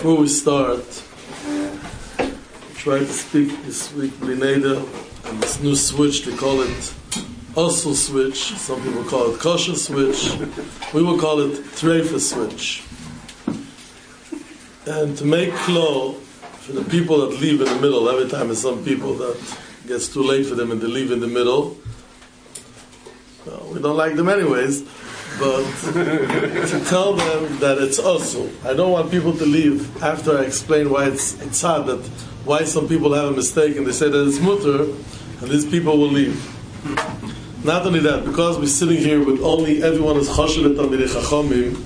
Before we start, try to speak this week B'nei and this new switch, they call it Osel switch, some people call it kosher switch, we will call it Treifa switch. And to make klo for the people that leave in the middle, every time there's some people that gets too late for them and they leave in the middle, well, we don't like them anyways, but to tell them that it's also. I don't want people to leave after I explain why it's sad, that why some people have a mistake and they say that it's mutter, and these people will leave. Not only that, because we're sitting here with only everyone is choshevet Talmidei Chachamim,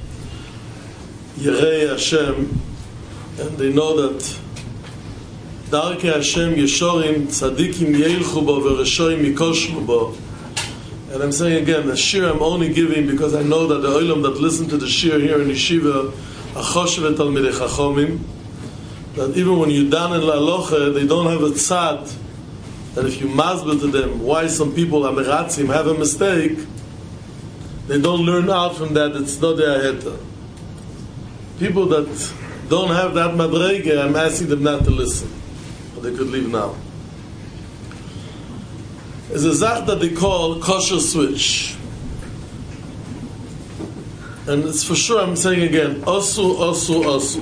Yerei Hashem, and they know that Darkei Hashem Yeshorim Tzadikim Yeilchu Bo Vereshoim Yikoshlu Bo. And I'm saying again, the shir I'm only giving because I know that the olam that listen to the shir here in Yeshiva are choshevet Talmidei Chachamim, that even when you dan in la'alocha, they don't have a tzad, that if you masbel to them why some people amiratzim have a mistake, they don't learn out from that. It's not their heta. People that don't have that madrege, I'm asking them not to listen, but they could leave now. It's a zach that they call kosher switch, and it's for sure, I'm saying again, osu, osu, osu.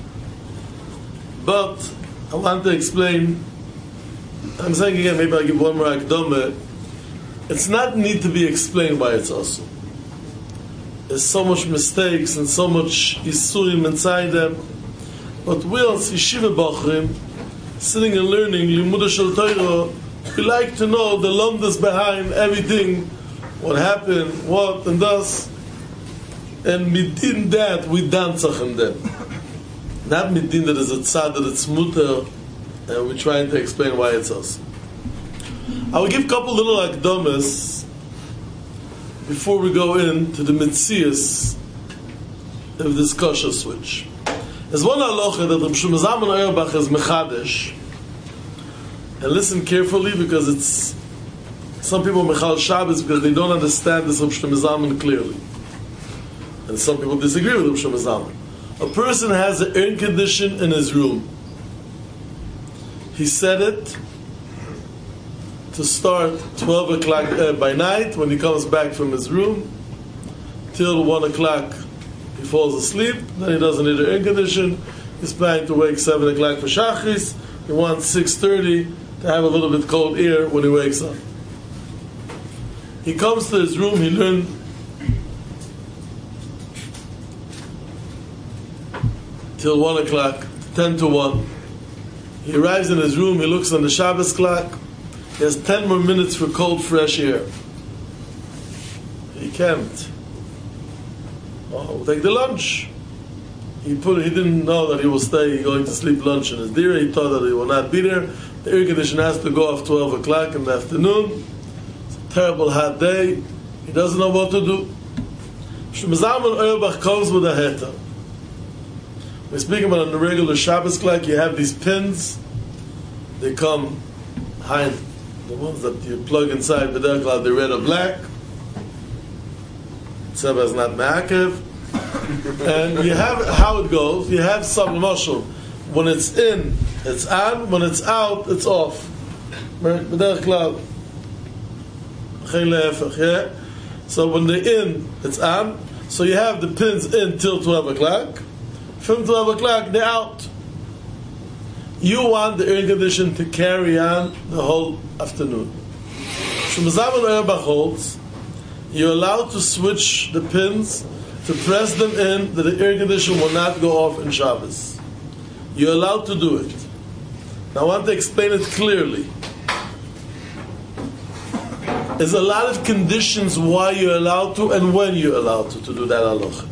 But I want to explain, I'm saying again, maybe I'll give one more akdome. It's not need to be explained why it's osu. There's so much mistakes and so much isurim inside them. But we as yeshiva bachrim, sitting and learning limudah shel Torah, we like to know the lumdas behind everything, what happened, what, and thus. And midin that, we dancach in them. Not midin that is a tzad, that it's mutter, and we're trying to explain why it's us. I will give a couple little akdomas before we go into the mitzias of this kosher switch. There's one halacha that Reb Shlomo Zalman Auerbach is mechadesh, and listen carefully because it's some people mechal Shabbos because they don't understand this Reb Shlomo Zalman clearly, and some people disagree with Reb Shlomo Zalman. A person has an air condition in his room. He set it to start 12 o'clock by night when he comes back from his room till 1 o'clock he falls asleep. Then he doesn't need an air condition. He's planning to wake 7 o'clock for Shachris. He wants 6:30 to have a little bit cold air when he wakes up. He comes to his room, he learned till 1 o'clock, 10 to 1. He arrives in his room, he looks on the Shabbos clock, he has 10 more minutes for cold, fresh air. He can't. Oh, we'll take the lunch. He didn't know that he will stay going to sleep lunch in his dira. He thought that he will not be there. The air conditioner has to go off 12 o'clock in the afternoon. It's a terrible hot day. He doesn't know what to do. Shlomo Zalman Auerbach comes with a heta. We're speaking about on the regular Shabbos clock, you have these pins. They come behind the ones that you plug inside the dark cloud, they're red or black. Tzeva is not ma'akev. And you have how it goes. You have some mashal. When it's in, it's on. When it's out, it's off. Right? The dark cloud. Yeah? So when they're in, it's on. So you have the pins in till 12 o'clock. From 12 o'clock, they're out. You want the air condition to carry on the whole afternoon. Shlomo Zalman Auerbach holds you're allowed to switch the pins to press them in that the air conditioner will not go off in Shabbos. You're allowed to do it. Now I want to explain it clearly. There's a lot of conditions why you're allowed to and when you're allowed to do that halacha.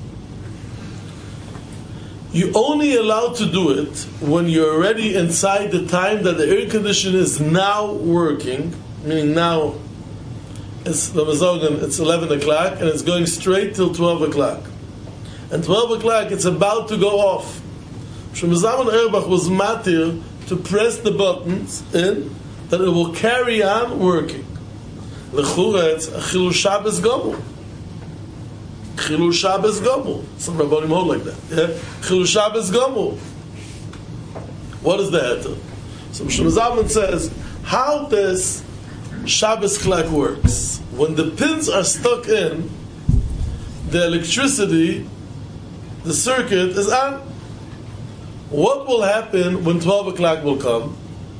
You're only allowed to do it when you're already inside the time that the air conditioner is now working, meaning now it's 11 o'clock and it's going straight till 12 o'clock. And 12 o'clock it's about to go off. Shlomo Zalman Auerbach was matir to press the buttons in that it will carry on working. L'chura it's a chilul Shabbos gomel. Chilul Shabbos Gomul. Some Rabbanim hold like that. Yeah? Chilul Shabbos Gomul. What is the heter? So Mishum Zalman says, how this Shabbos clock works. When the pins are stuck in, the electricity, the circuit is on. What will happen when 12 o'clock will come?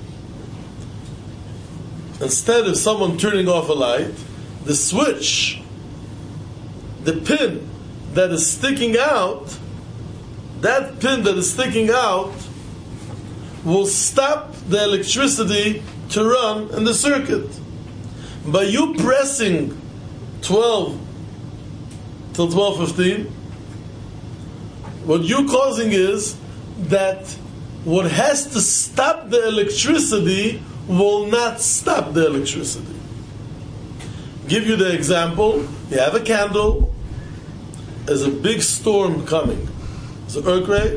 Instead of someone turning off a light, the switch, the pin that is sticking out, that pin that is sticking out will stop the electricity to run in the circuit. By you pressing 12 till 12:15, what you're causing is that what has to stop the electricity will not stop the electricity. Give you the example. You have a candle. There's a big storm coming. It's an earthquake.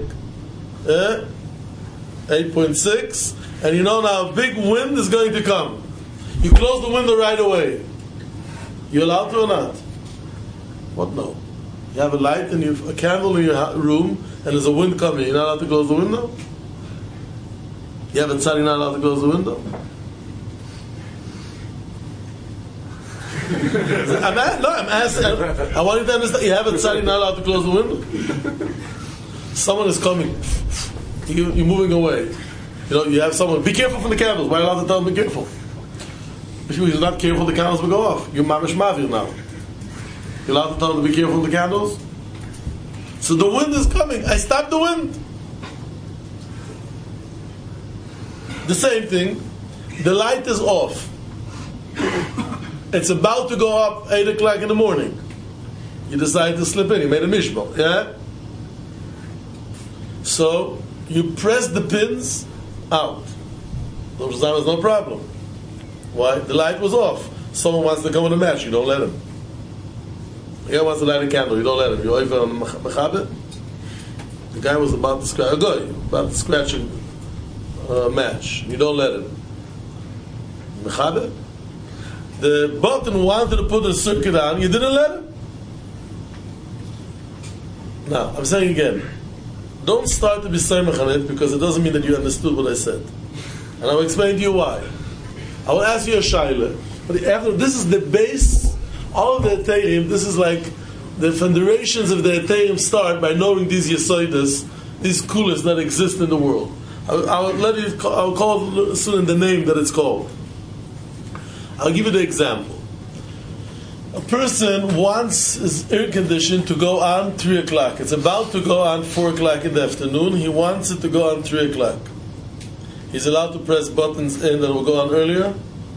8.6. And you know now a big wind is going to come. You close the window right away. You allowed to or not? What no? You have a light and you have a candle in your room and there's a wind coming. You're not allowed to close the window? You have a tzad, you're not allowed to close the window? I'm asking. I want you to understand. You have a tzad, you're not allowed to close the window? Someone is coming. You're moving away. You know, you have someone. Be careful from the candles. Why are you allowed to tell them be careful? If you're not careful, the candles will go off. You're mamish mavir now. You're allowed to tell them to be careful of the candles? So the wind is coming. I stop the wind. The same thing. The light is off. It's about to go up 8 o'clock in the morning. You decide to slip in. You made a mishmah. Yeah? So you press the pins out. There's no problem. Why? The light was off. Someone wants to come in a match. You don't let him. The guy wants to light a candle. You don't let him. You're over on the mechaber. The guy was about to scratch a match. You don't let him. Mechaber. The button wanted to put a circuit on. You didn't let him. Now, I'm saying again, don't start to be samech on it because it doesn't mean that you understood what I said. And I'll explain to you why. I will ask you a shaila, but after this is the base. All of the Etayim, this is like the federations of the Etayim start by knowing these Yesoidas, these kulas that exist in the world. I'll call it soon the name that it's called. I'll give you the example. A person wants his air condition to go on 3 o'clock. It's about to go on 4 o'clock in the afternoon. He wants it to go on 3 o'clock. He's allowed to press buttons in that will go on earlier.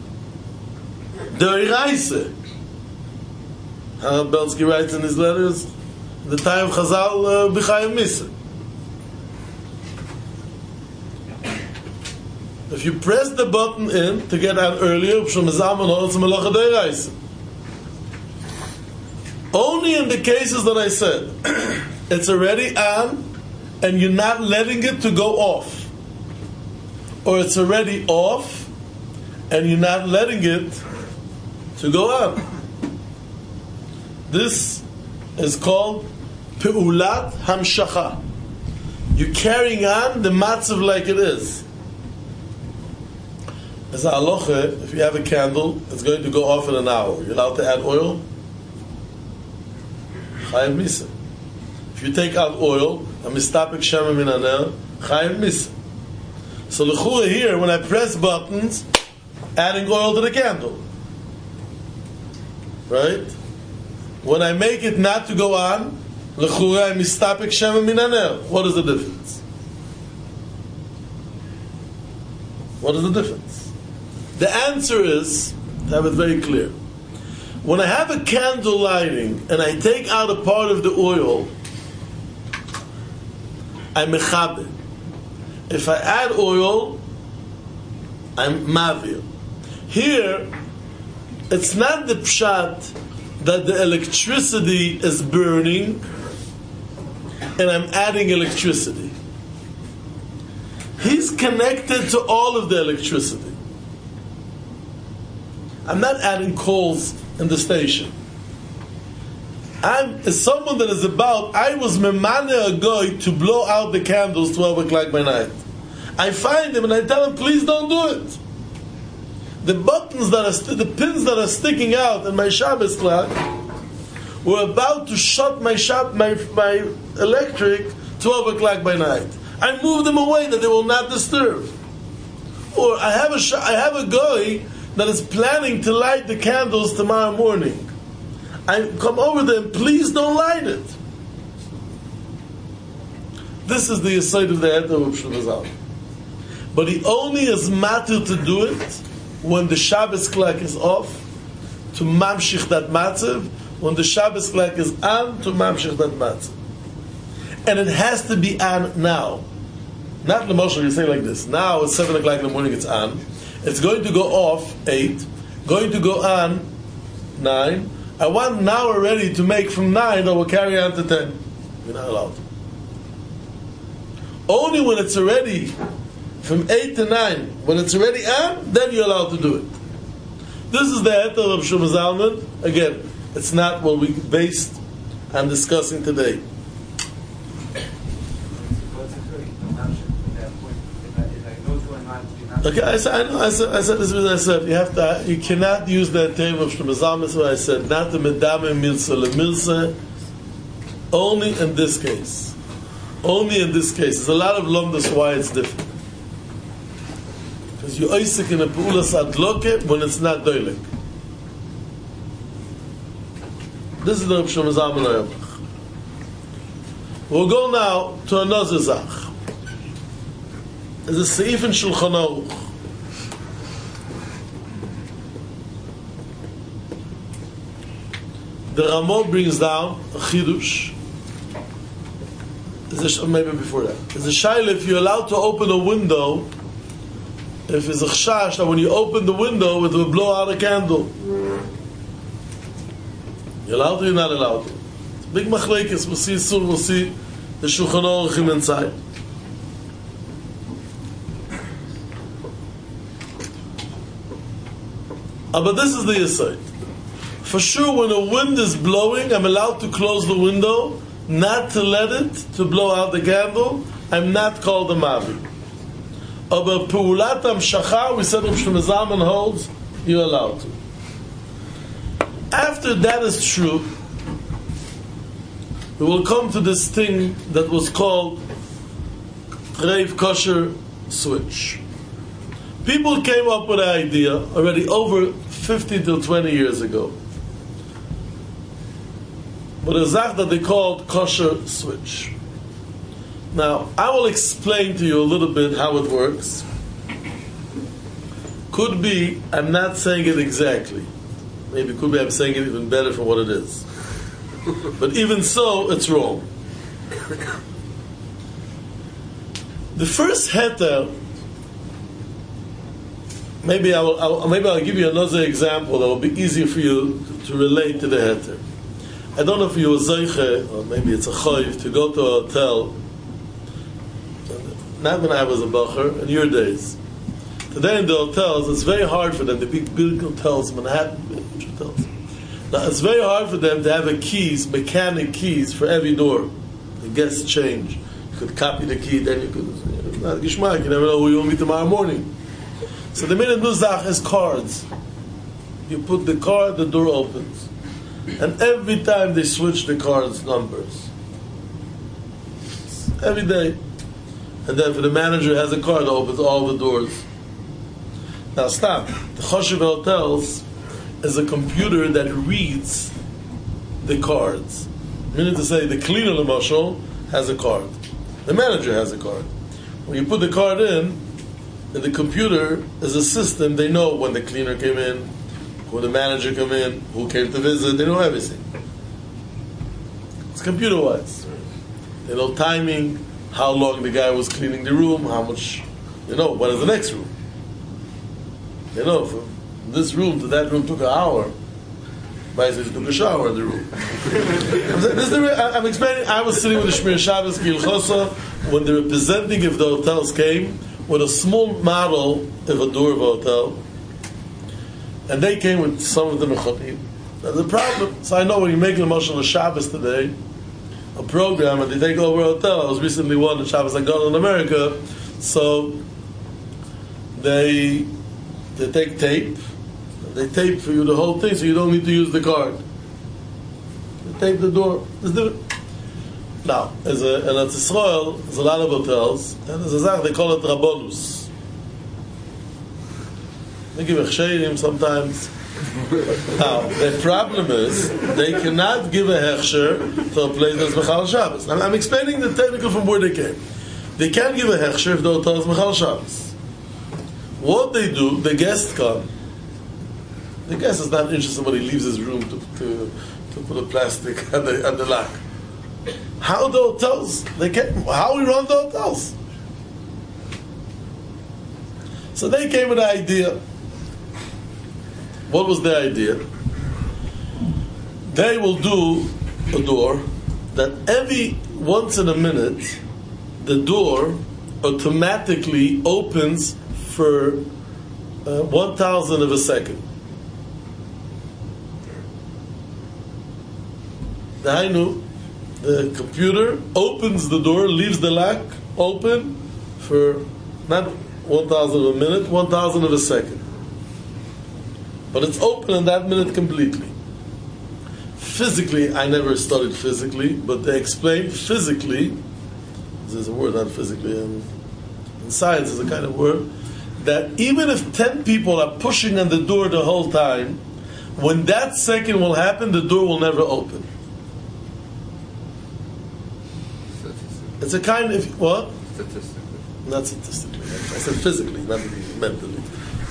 Deraisa. How Belsky writes in his letters, the time of Chazal b'chayim misa. If you press the button in to get out earlier, only in the cases that I said, it's already on and you're not letting it to go off. Or it's already off and you're not letting it to go on. This is called Pe'ulat Hamshacha. You're carrying on the matzav like it is. As a halacha, if you have a candle, it's going to go off in an hour. You're allowed to add oil? Chayav misa. If you take out oil, a mistapik shema min hanel, chayav misa. So l'chura here, when I press buttons, adding oil to the candle. Right? When I make it not to go on, l'chura mistapik shema min hanel. What is the difference? What is the difference? The answer is, to have it very clear, when I have a candle lighting and I take out a part of the oil, I'm mechaber. If I add oil, I'm mavir. Here, it's not the pshat that the electricity is burning and I'm adding electricity. He's connected to all of the electricity. I'm not adding coals in the station. As someone that is about, I was memane a guy to blow out the candles 12 o'clock by night. I find him and I tell him, please don't do it. The buttons that are, the pins that are sticking out in my Shabbos clock were about to shut my electric 12 o'clock by night. I moved them away that they will not disturb. Or I have a guy that is planning to light the candles tomorrow morning. I come over there and please don't light it. This is the aside of the head of Shuvazal. But he only is matter to do it when the Shabbos clock is off, to mamshich that matzav. When the Shabbos clock is on, to mamshich that matzav. And it has to be on now. Not the Moshe, you say like this. Now it's 7 o'clock in the morning, it's on. It's going to go off 8, going to go on 9. I want now already to make from 9 that will carry on to 10. You're not allowed. Only when it's already from 8 to 9, when it's already on, then you're allowed to do it. This is the heter of Shlomo Zalman. Again, it's not what we based on discussing today. Okay, I said this is what I said. You cannot use that term of Shlomo Zalman. So I said not the medame milsa lemilsa. Only in this case. Only in this case. There's a lot of lumdas why it's different. Because you oisik in a pu'ulas adloke when it's not doilik. This is the Shlomo Zalman. We'll go now to another zach. There's a seif in Shulchan Aruch. The Ramo brings down a chidush. Maybe before that. There's a shaila if you're allowed to open a window, if it's a chashash that when you open the window it will blow out a candle. You're allowed to, you're not allowed to. It's a big machlekes. We'll see soon, we'll see the Shulchan Aruch inside. But this is the aside. For sure, when a wind is blowing, I'm allowed to close the window, not to let it to blow out the candle. I'm not called a mavi. But pu'ulat hamshacha, we said Shlomo Zalman holds, you're allowed to. After that is true, we will come to this thing that was called Reiv Kosher switch. People came up with an idea already over 50 to 20 years ago. But a zach that they called kosher switch. Now, I will explain to you a little bit how it works. Could be, I'm not saying it exactly. Maybe could be I'm saying it even better from what it is. But even so, it's wrong. The first heter, maybe I'll give you another example that will be easier for you to relate to the heter. I don't know if you were zeiche, or maybe it's a choiv, to go to a hotel, not when I was a bacher, in your days. Today in the hotels, it's very hard for them, the big hotels, Manhattan, big hotels. Now, it's very hard for them to have mechanic keys for every door. The guests change. You could copy the key, then you could, not gishmak, you never know who you'll meet tomorrow morning. So the minute nuzach has cards. You put the card, the door opens. And every time they switch the cards numbers. Every day. And then for the manager has a card that opens all the doors. Now stop. The Choshev Hotels is a computer that reads the cards. Meaning to say the cleaner L'Mashal has a card. The manager has a card. When you put the card in the computer is a system, they know when the cleaner came in, when the manager came in, who came to visit, they know everything. It's computer-wise. They know timing, how long the guy was cleaning the room, how much, when is the next room. They know, from this room to that room took an hour. By he took a shower in the room. I'm explaining, I was sitting with the Shmir Shabbos Gil Chosa when the representative of the hotels came with a small model of a door of a hotel. And they came with some of them mechotim. That's the problem. So I know when you make the Moshe on Shabbos today, a program, and they take over a hotel. I was recently one in Shabbos I got in America, so they take tape. They tape for you the whole thing, so you don't need to use the card. They tape the door. Now, in Eretz Yisrael, there's a lot of hotels, and there's a zach, they call it Rabonus. They give hechsherim sometimes. Now, the problem is, they cannot give a hechsher to a place that's Mechal Shabbos. I'm explaining the technical from where they came. They can't give a hechsher if the hotel is Mechal Shabbos. What they do, the guests come. The guest is not interested somebody leaves his room to put a plastic at the lock. How the hotels, how we run the hotels. So they came with the idea. What was the idea? They will do a door that every once in a minute, the door automatically opens for 1,000 of a second. The computer opens the door, leaves the lock open for not 1,000 of a minute, 1,000 of a second. But it's open in that minute completely. Physically, I never studied physically, but they explain physically, there's a word, not physically, in science is a kind of word, that even if 10 people are pushing on the door the whole time, when that second will happen, the door will never open. It's a kind of, what? Statistically. Not statistically. I said physically, not mentally.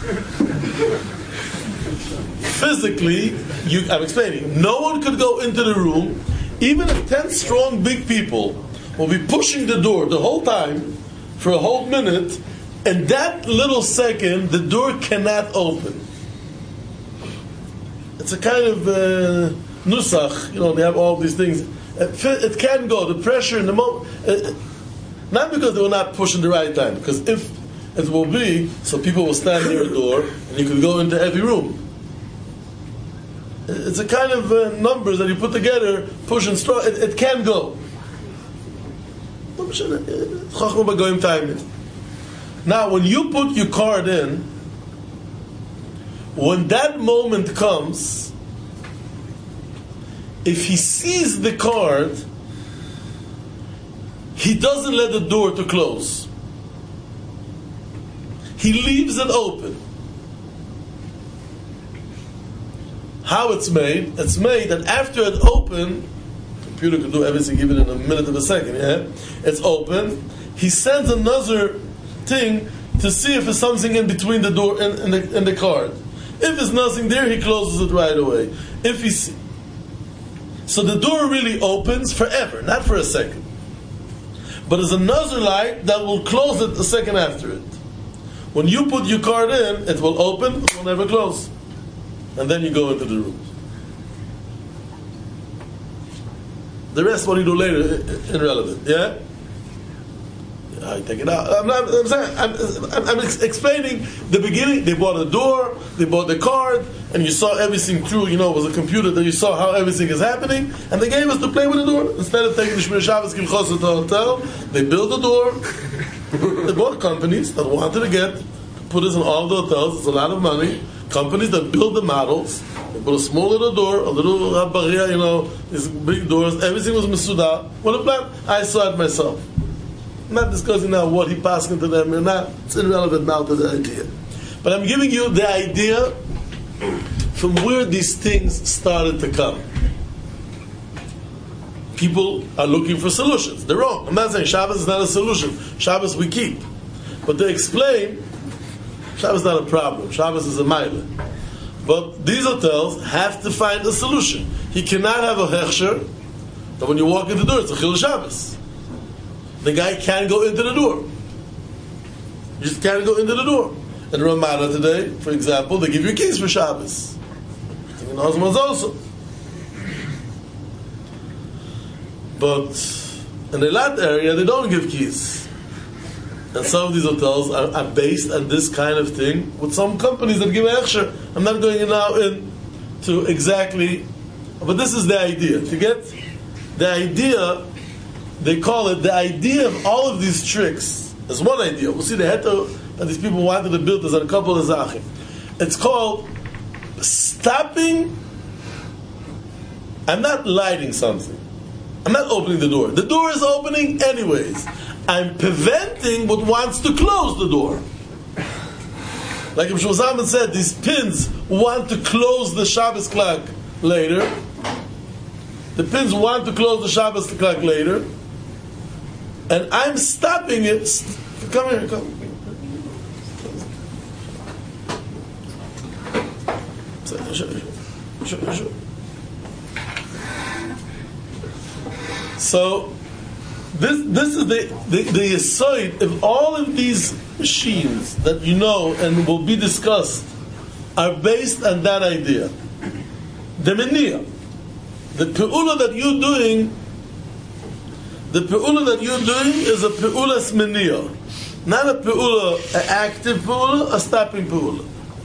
Physically, I'm explaining, no one could go into the room, even if 10 strong big people will be pushing the door the whole time, for a whole minute, and that little second, the door cannot open. It's a kind of nusach, they have all these things. It can go, the pressure in the moment, not because they will not push in the right time, because if it will be, so people will stand near a door, and you can go into every room. It's a kind of numbers that you put together, push and straw, it can go. Now, when you put your card in, when that moment comes, if he sees the card, he doesn't let the door to close. He leaves it open. How it's made? It's made that after it's open, the computer can do everything even in a minute of a second, yeah? It's open. He sends another thing to see if there's something in between the door and the card. If there's nothing there, he closes it right away. So the door really opens forever, not for a second. But there's another light that will close it a second after it. When you put your card in, it will open, it will never close. And then you go into the room. The rest, what you do later, irrelevant. Yeah? I take it out. I'm explaining the beginning. They bought a door, they bought the card, and you saw everything through, it was a computer that you saw how everything is happening, and they gave us to play with the door. Instead of taking the Shmir Shabbos Gilchos to the hotel, they built a door. They bought companies that wanted to put this in all the hotels. It's a lot of money. Companies that build the models. They put a small little door, a little baria, these big doors. Everything was Mesuda. What a plan. I saw it myself. I'm not discussing now what he passed into them or not. It's irrelevant now to the idea. But I'm giving you the idea from where these things started to come. People are looking for solutions. They're wrong. I'm not saying Shabbos is not a solution. Shabbos we keep. But they explain Shabbos is not a problem. Shabbos is a mile. But these hotels have to find a solution. He cannot have a hechsher that when you walk in the door, it's a chil Shabbos. The guy can't go into the door. You just can't go into the door. In Ramada today, for example, they give you keys for Shabbos. In Osman's also. But in the Eilat area, they don't give keys. And some of these hotels are based on this kind of thing with some companies that give a hechsher. I'm not going now in to exactly, but this is the idea. To get the idea, they call it the idea of all of these tricks. There's one idea. We'll see the heter that these people wanted to build is on a couple of zachim. It's called stopping. I'm not lighting something. I'm not opening the door. The door is opening anyways. I'm preventing what wants to close the door. Like Ibn Shulzman said, these pins want to close the Shabbos clock later. The pins want to close the Shabbos clock later. And I'm stopping it. Come here, come. So this is the yesod of all of these machines that you know and will be discussed are based on that idea. The meniya, the pe'ula that you're doing, is a pe'ula's meniya, not a pe'ula, an active pe'ula, a stopping pe'ula.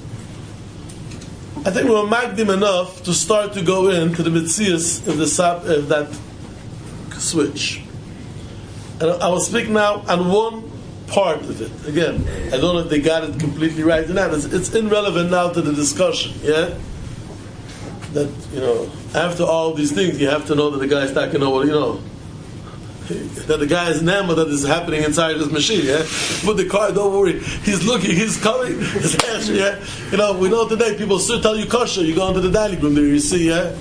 I think we're magdim enough to start to go into the mitzias of that switch. And I will speak now on one part of it. Again, I don't know if they got it completely right or not. It's irrelevant now to the discussion, yeah? That, after all these things, you have to know that the guy is not going to know what, that the guy is nema that is happening inside his machine, yeah? Put the car, don't worry. He's looking, he's coming, his hands, yeah? We know today people still tell you kosher. You go into the dining room there, you see, yeah?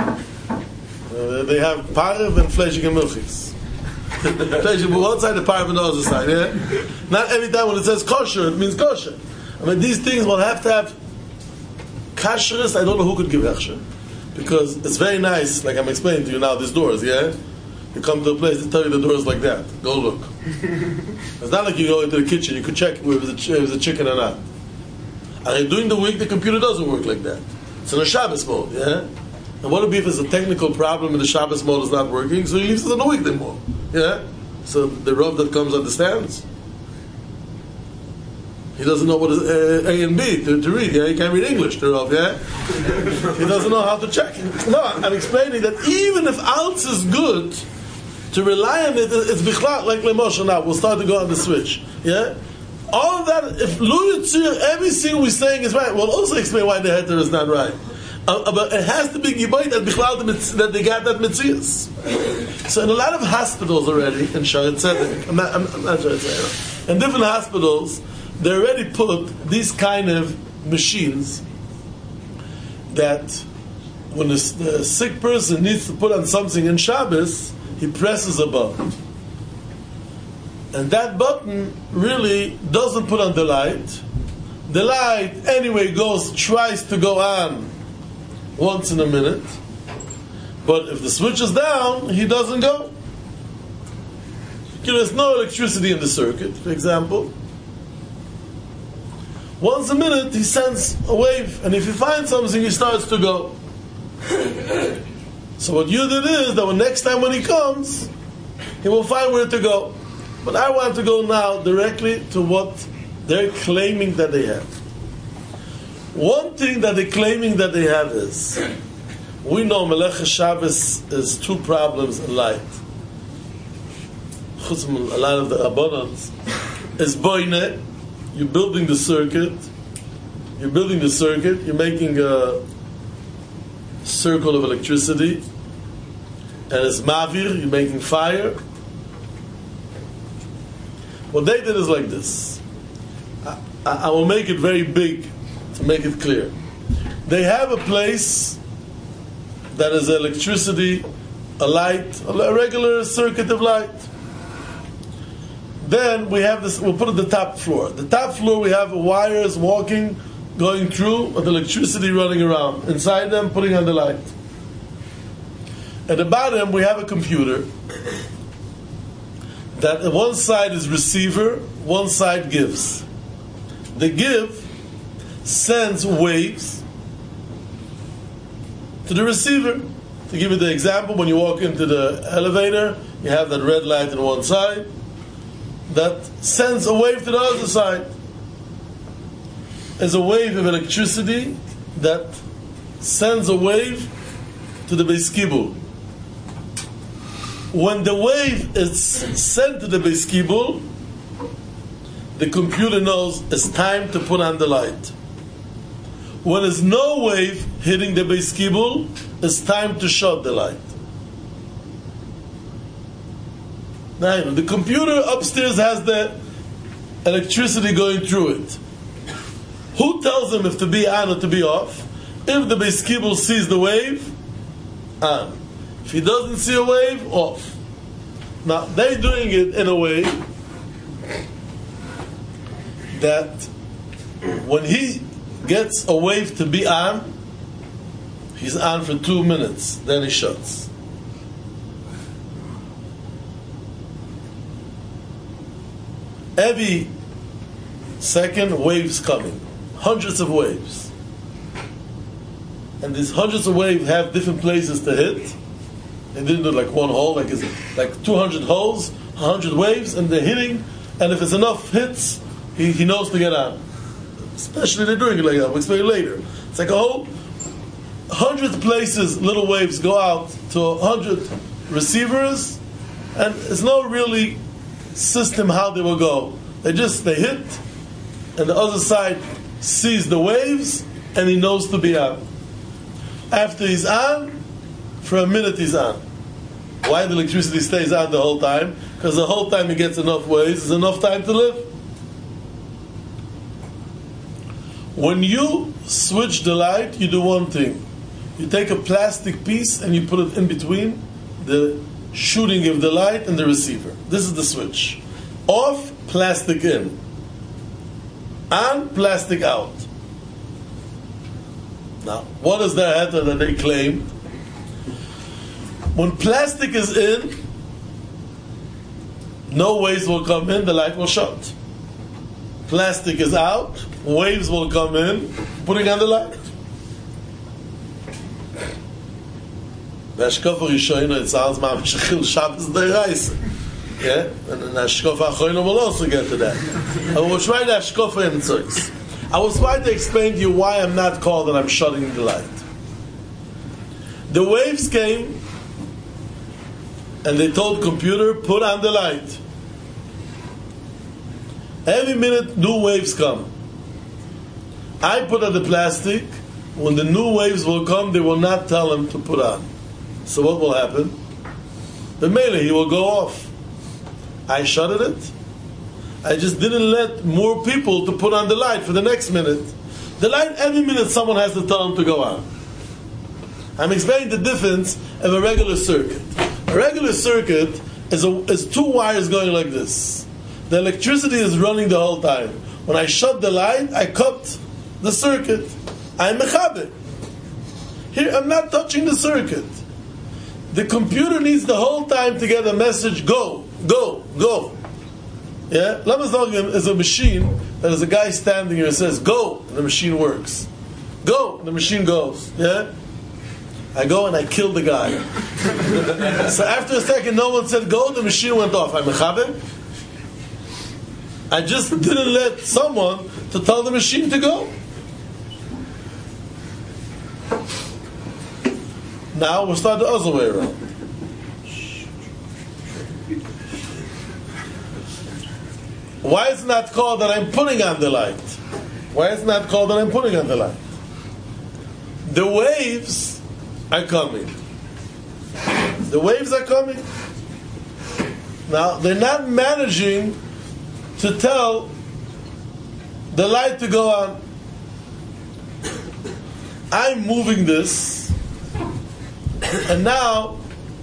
They have parv and fleshig and milchis. Fleshig, one side, the parv and the other side, yeah? Not every time when it says kosher, it means kosher. I mean, these things will have to have kashrus. I don't know who could give hechsher. Because it's very nice, like I'm explaining to you now, these doors, yeah? You come to a place, they tell you the door is like that. Go look. It's not like you go into the kitchen, you could check if it's a chicken or not. And during the week, the computer doesn't work like that. It's in a Shabbos mode, yeah? And what if it's a technical problem and the Shabbos mode is not working, so he leaves it in the weekday mode, yeah? So the Rav that comes understands. He doesn't know what is A and B to read, yeah? He can't read English, the Rav, yeah? He doesn't know how to check. No, I'm explaining that even if Alts is good, to rely on it, it's bichlak like Lemoshe now. We'll start to go on the switch. Yeah? All of that, if Lu Yitzir, everything we're saying is right, we'll also explain why the heter is not right. But it has to be gibayt that bichlak that they got that mitzias. So in a lot of hospitals already, in Sharet Tzedek, I'm not Sharet Tzedek, in different hospitals, they already put these kind of machines that when the sick person needs to put on something in Shabbos, he presses a button. And that button really doesn't put on the light. The light anyway tries to go on once in a minute. But if the switch is down, he doesn't go. There's no electricity in the circuit, for example. Once a minute, he sends a wave. And if he finds something, he starts to go. So what you did is that next time when he comes, he will find where to go. But I want to go now directly to what they're claiming that they have. One thing that they're claiming that they have is, we know Melech Shabbos is two problems in light. A lot of the abundance is boine. You're building the circuit. You're making a circle of electricity, and it's mavir, you're making fire. What they did is like this. I will make it very big to make it clear. They have a place that is electricity, a light, a regular circuit of light. Then we have this, we'll put it at the top floor. The top floor we have wires going through with electricity running around. Inside them, putting on the light. At the bottom, we have a computer that one side is receiver, one side gives. The give sends waves to the receiver. To give you the example, when you walk into the elevator, you have that red light on one side that sends a wave to the other side. There's a wave of electricity that sends a wave to the Beis Kibul. When the wave is sent to the Beis Kibul, the computer knows it's time to put on the light. When there's no wave hitting the Beis Kibul, it's time to shut the light. Now, the computer upstairs has the electricity going through it. Who tells him if to be on or to be off? If the Beis Kibul sees the wave, on. If he doesn't see a wave, off. Now, they're doing it in a way that when he gets a wave to be on, he's on for 2 minutes, then he shuts. Every second, waves coming. Hundreds of waves. And these hundreds of waves have different places to hit. They didn't do like one hole, like 200 holes, 100 waves, and they're hitting, and if it's enough hits, he knows to get on. Especially they're doing it like that, we'll explain later. It's like a whole 100 places little waves go out to 100 receivers, and it's no really system how they will go. They hit, and the other side sees the waves, and he knows to be on. After he's on, for a minute he's on. Why the electricity stays on the whole time? Because the whole time he gets enough waves, there's enough time to live. When you switch the light, you do one thing. You take a plastic piece and you put it in between the shooting of the light and the receiver. This is the switch. Off, plastic in. On, plastic out. Now, what is that that they claim? When plastic is in, no waves will come in, the light will shut. Plastic is out, waves will come in, putting on the light. Hashkafa Rishoyna, it sounds mamish Chil Shabbos Deiraisa. Yeah? And Hashkafa Achoyna will also get to that. I will try the Hashkafa in Tzois. I will try to explain to you why I'm not called and I'm shutting the light. The waves came and they told computer, put on the light. Every minute new waves come. I put on the plastic. When the new waves will come, they will not tell him to put on. So what will happen? The melee, he will go off. I shuttered it. I just didn't let more people to put on the light for the next minute. The light, every minute someone has to tell him to go on. I'm explaining the difference of a regular circuit. A regular circuit is two wires going like this. The electricity is running the whole time. When I shut the light, I cut the circuit. I'm mechaber. Here, I'm not touching the circuit. The computer needs the whole time to get a message, go, go, go. Yeah? Lamazogim is a machine that is a guy standing here and says, go, and the machine works. Go, and the machine goes. Yeah? I go and I kill the guy. So after a second, no one said go, the machine went off. I'm mechaber. I just didn't let someone to tell the machine to go. Now we'll start the other way around. Why is it not called that I'm putting on the light? Why is it not called that I'm putting on the light? The waves are coming. The waves are coming. Now, they're not managing to tell the light to go on. I'm moving this, and now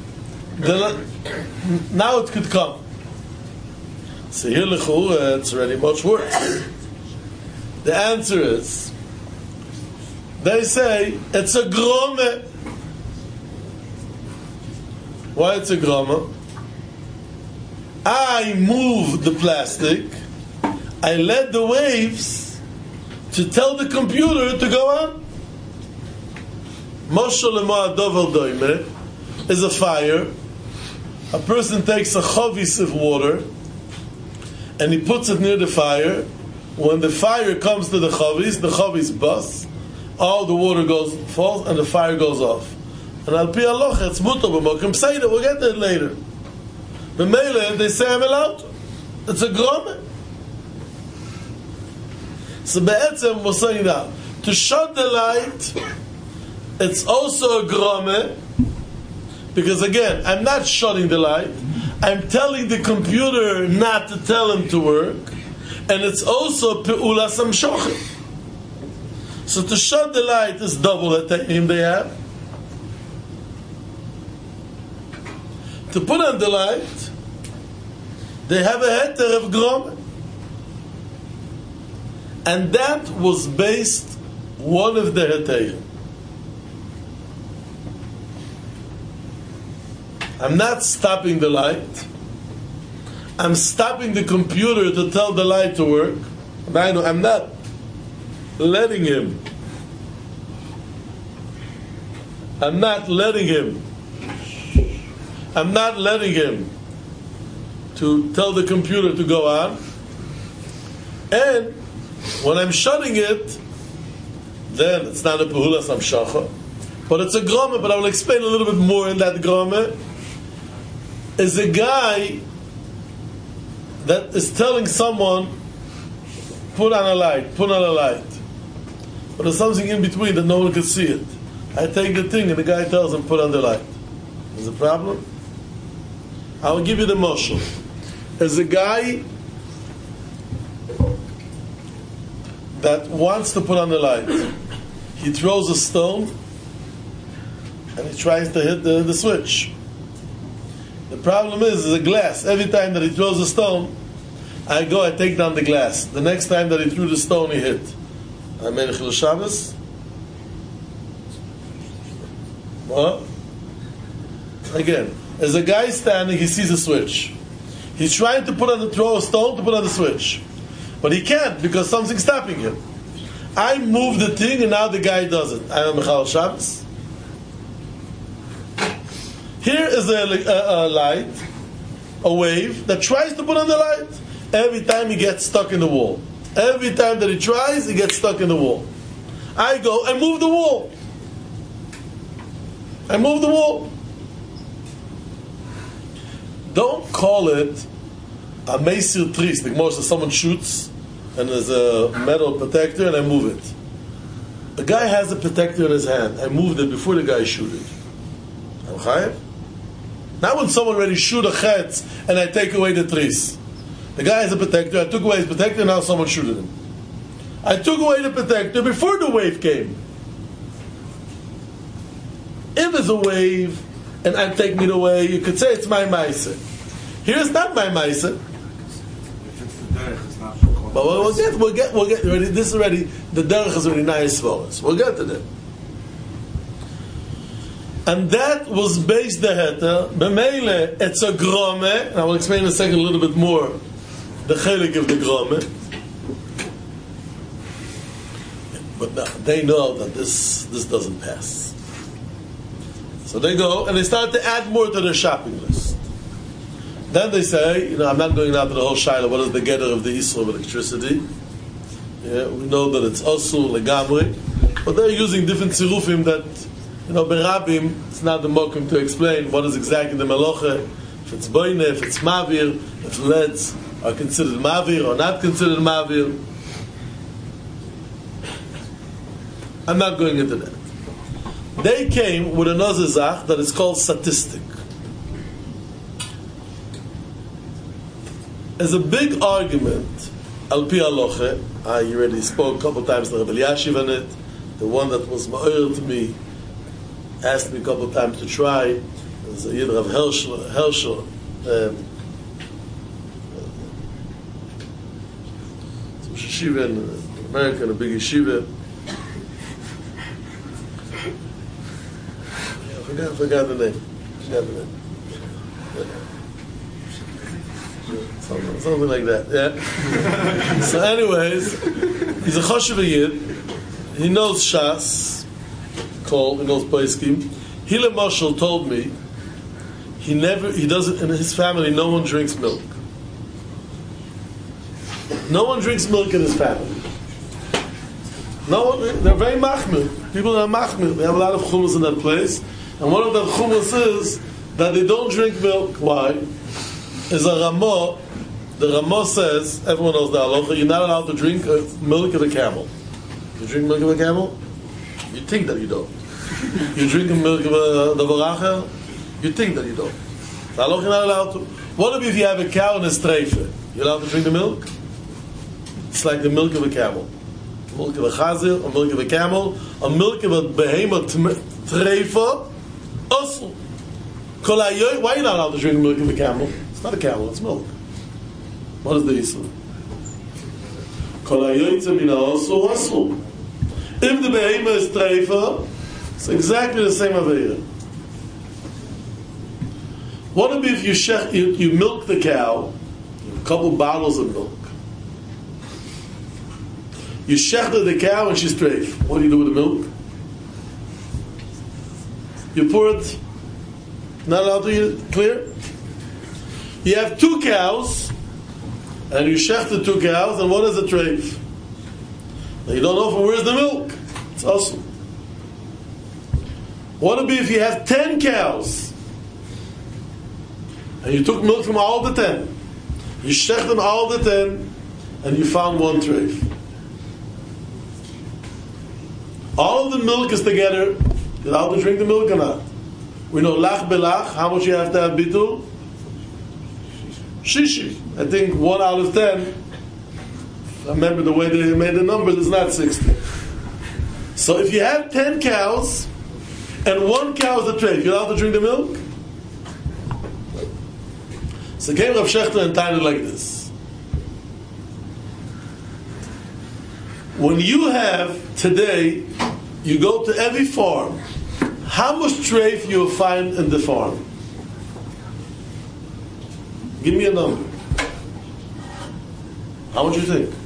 it could come. So here, l'chura, it's already much worse. The answer is, they say it's a grome. Why it's a grome? I moved the plastic. I led the waves to tell the computer to go on. Moshe lema dovel doime is a fire. A person takes a chavis of water and he puts it near the fire. When the fire comes to the chavis busts, all the water falls and the fire goes off. And al pi halacha, it's mutar b'mokim pseida. We'll get there later. The Mele, they say I'm allowed to. It's a grome. So be'etzem, we're saying now, to shut the light, it's also a grome, because again, I'm not shutting the light, I'm telling the computer not to tell him to work, and it's also pe'ula samshochet. So to shut the light is double atayim they have. To put on the light, they have a heter of grom. And that was based one of the heterim. I'm not stopping the light. I'm stopping the computer to tell the light to work. I'm not letting him. I'm not letting him to tell the computer to go on. And when I'm shutting it, then it's not a pehulas amshacha, but it's a grome. But I will explain a little bit more in that grome. Is a guy that is telling someone, put on a light. But there's something in between that no one can see it. I take the thing and the guy tells him, put on the light. Is a problem? I will give you the motion. There's a guy that wants to put on the light. He throws a stone and he tries to hit the switch. The problem is a glass. Every time that he throws a stone, I take down the glass. The next time that he threw the stone, he hit. I made a Chilul Shabbos. What? Again, as a guy standing, he sees a switch. He's trying to throw a stone to put on the switch. But he can't because something's stopping him. I move the thing and now the guy does it. I am Chilul Shabbos. Here is a light, a wave that tries to put on the light. Every time he gets stuck in the wall. Every time that he tries, he gets stuck in the wall. I go and move the wall. Don't call it a Meisir Tris. The Gemara says someone shoots and there's a metal protector and I move it. The guy has a protector in his hand. I moved it before the guy shoot it. I'm chayav? Not when someone already shoot a chetz and I take away the tris. The guy has a protector, I took away his protector, now someone shooted him. I took away the protector before the wave came. If there's a wave and I'm taking it away, you could say it's my ma'aseh. Here it's not my ma'aseh. If it's the derech, it's not. But we'll get ready. This is already, the derech is already nice for us. We'll get to that. And that was based the heter. B'meile, it's a grome. And I will explain in a second a little bit more the chelik of the grome. But now, they know that this doesn't pass. So they go and they start to add more to their shopping list. Then they say, I'm not going out to the whole shaila, what is the getter of the Isra of electricity? Yeah, we know that it's Osur Legamri, but they're using different tzirufim that, Berabim, it's not the mokum to explain what is exactly the meloche, if it's boine, if it's mavir, if leads are considered mavir or not considered mavir. I'm not going into that. They came with another zach that is called statistic. There's a big argument, al pi halacha. I already spoke a couple times to Rabbi Yashiv on it. The one that was ma'or to me asked me a couple times to try. There's a Yid Rav Herschel. Some yeshiva in America, a big yeshiva. I forgot the name. Something like that, yeah. So anyways, he's a choshev Yid. He knows Shas, he knows Paiskim. Hillel Marshall told me he doesn't, in his family, no one drinks milk. No one drinks milk in his family. No, they're very machmir. People are machmir. They have a lot of chumas in that place. And one of the chumas is that they don't drink milk. Why? Is a Ramah. The Ramah says, everyone knows the halacha, you're not allowed to drink milk of a camel. You drink milk of a camel? You think that you don't. You drink milk of a varacha? You think that you don't. The halacha, you're not allowed to. What if you have a cow and a streife? You're allowed to drink the milk? It's like the milk of a camel. Milk of a chazir, or milk of a camel, or milk of a behemoth treifa, also. Why are you not allowed to drink milk of a camel? It's not a camel, it's milk. What is the issue? If the behemoth is treifa, it's exactly the same over here. What if you milk the cow, a couple bottles of milk, you shechter the cow and she's treif. What do you do with the milk? You pour it, not allowed to eat it, clear? You have 2 cows, and you shechter 2 cows, and what is a treif? Now you don't know from where's the milk. It's awesome. What would be if you have 10 cows, and you took milk from all the 10, you shechted all the 10, and you found 1 treif? All of the milk is together. You're allowed to drink the milk or not? We know lach belach, how much you have to have bitul? Shishi. I think 1 out of 10. I remember the way they made the numbers, it's not 60. So if you have 10 cows, and 1 cow is the treif, you're allowed to drink the milk? So came Rav Shechter and tied it like this. When you have today, you go to every farm, how much treif you'll find in the farm? Give me a number. How much you think?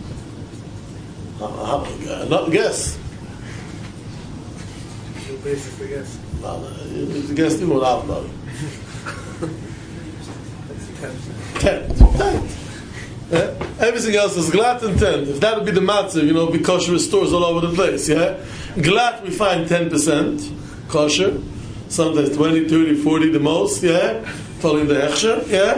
Not guess. You basically guess. You guess you won't have about it. 10. Everything else is glatt and 10. If that would be the matzah, be kosher stores all over the place, yeah? Glatt we find 10% kosher. Sometimes 20, 30, 40 the most, yeah? Following the hechsher, yeah?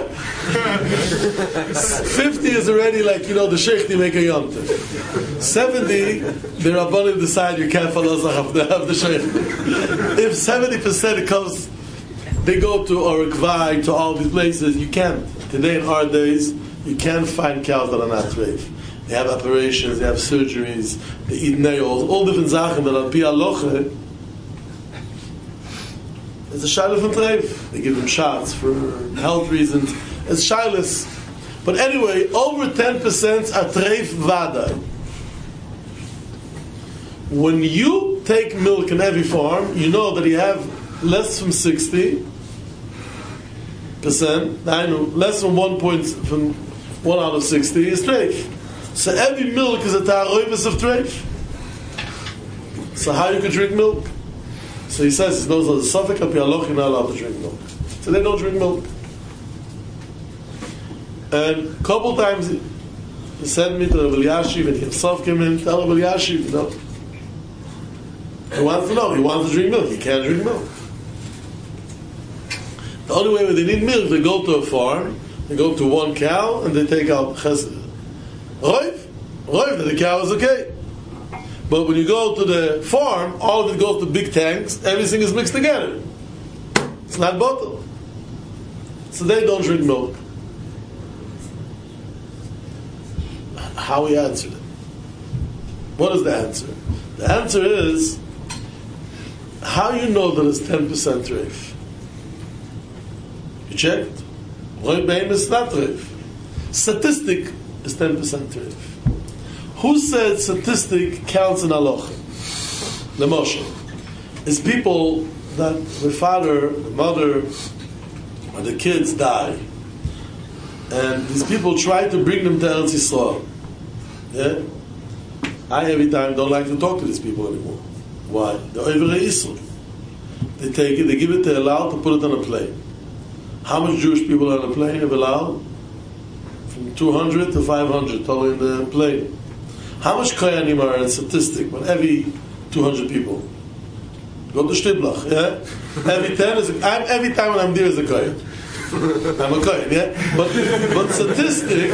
50 is already like, the sheikhti make a yomtiv. 70, the rabbanim decide you can't follow the sheikh. If 70% comes, they go to Orikvai, to all these places, you can't. Today in our days, you can't find cows that are not treif. They have operations, they have surgeries, they eat nails, all different zachen that are pi halacha. It's a shayla from treif. They give them shots for health reasons. It's shaylas. But anyway, over 10% are treif vada. When you take milk in every farm, you know that you have less than 60%, less than 1 out of 60 is treif. So every milk is a ta'aroivus of treif. So how you could drink milk? So he says, he knows that the suffix of Yaloch, you're not allowed to drink milk. So they don't drink milk. And a couple times he sent me to Rabbi Yashiv, and himself came in, tell Rabbi Yashiv, he wants to know, he wants to drink milk, he can't drink milk. The only way when they need milk, they go to a farm, they go to 1 cow, and they take out chesed. Roiv, the cow is okay. But when you go to the farm, all of it goes to big tanks, everything is mixed together. It's not bottled. So they don't drink milk. How we answer it? What is the answer? The answer is, how you know that it's 10% treif? You checked? Roiv beim is not treif. Statistic is 10% treif. Who said statistic counts in halacha? The Moshe. It's people that the father, the mother, or the kids die, and these people try to bring them to Eretz Yisrael. Yeah? I every time don't like to talk to these people anymore. Why? They're over Yisrael. They take it, they give it to Elal to put it on a plane. How much Jewish people are on a plane of Elal? From 200 to 500, totally in the plane. How much koyanim are in statistic? But every 200 people. Go to Shtiblach, yeah? Every 10 is every time when I'm there is a kohen. I'm a kohen, yeah? But statistic,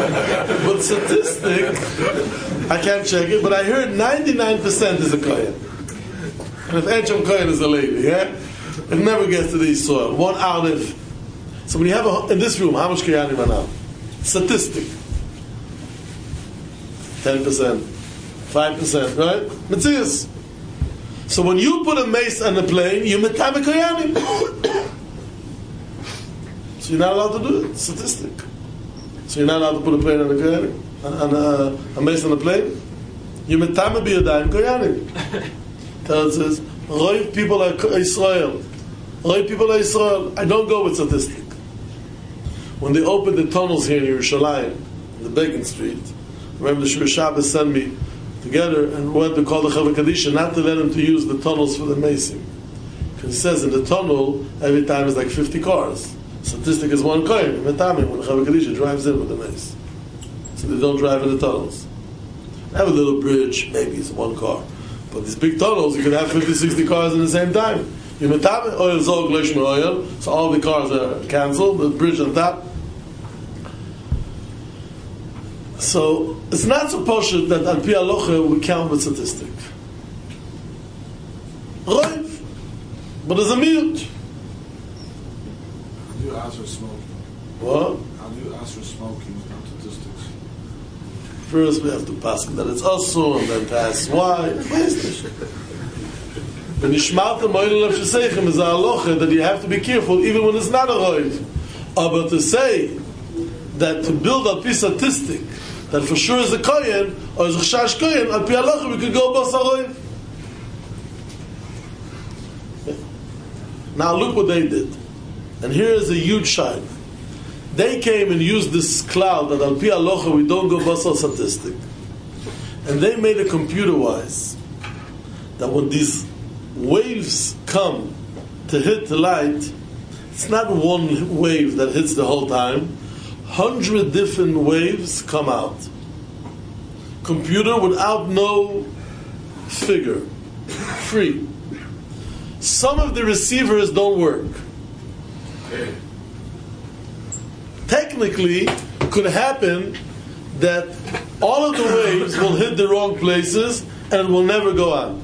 I can't check it, but I heard 99% is a kohen. And if Echem kohen is a lady, yeah? It never gets to the Yisrael. 1 out of. So when you have in this room, how much koyanim are now? Statistic. 10%, 5%, right? Metzius. So when you put a mace on a plane, you metam a koyanim. So you're not allowed to do it. Statistic. So you're not allowed to put a plane on a koyanim, a mace on a plane. You metam a biyadayim koyanim. Tells us, Roiv people are Israel. Roiv people are Israel. I don't go with statistic. When they opened the tunnels here in Yerushalayim, in the Begin Street, remember the Shir Shabbos sent me together and went to call the Chavah Kadisha not to let him to use the tunnels for the macing. Because he says in the tunnel, every time is like 50 cars. Statistic is one coin. When the Chavah Kadisha drives in with the mace. So they don't drive in the tunnels. They have a little bridge, maybe it's one car. But these big tunnels, you can have 50, 60 cars in the same time. You metame, oil is all glishmer oil, so all the cars are cancelled, the bridge on top. So it's not so poshut that al pi halacha we count with statistic. Right? But there's a miut. How do you ask for smoking? What? How do you ask for smoking without statistics? First we have to pass that it's also, and then to ask why. When Nishmarta mo'ilin of sheseichem is a halacha that you have to be careful even when it's not a roiv. But to say that to build al pi statistic that for sure is a kohen or is a chash kohen, al pi halacha we could go bas haroiv. Now look what they did. And here is a huge shine. They came and used this cloud that al pi halacha we don't go bas al statistic. And they made it computer-wise that when these waves come to hit the light, it's not one wave that hits the whole time. 100 different waves come out. Computer without no figure. Free. Some of the receivers don't work. Technically, it could happen that all of the waves will hit the wrong places and it will never go on.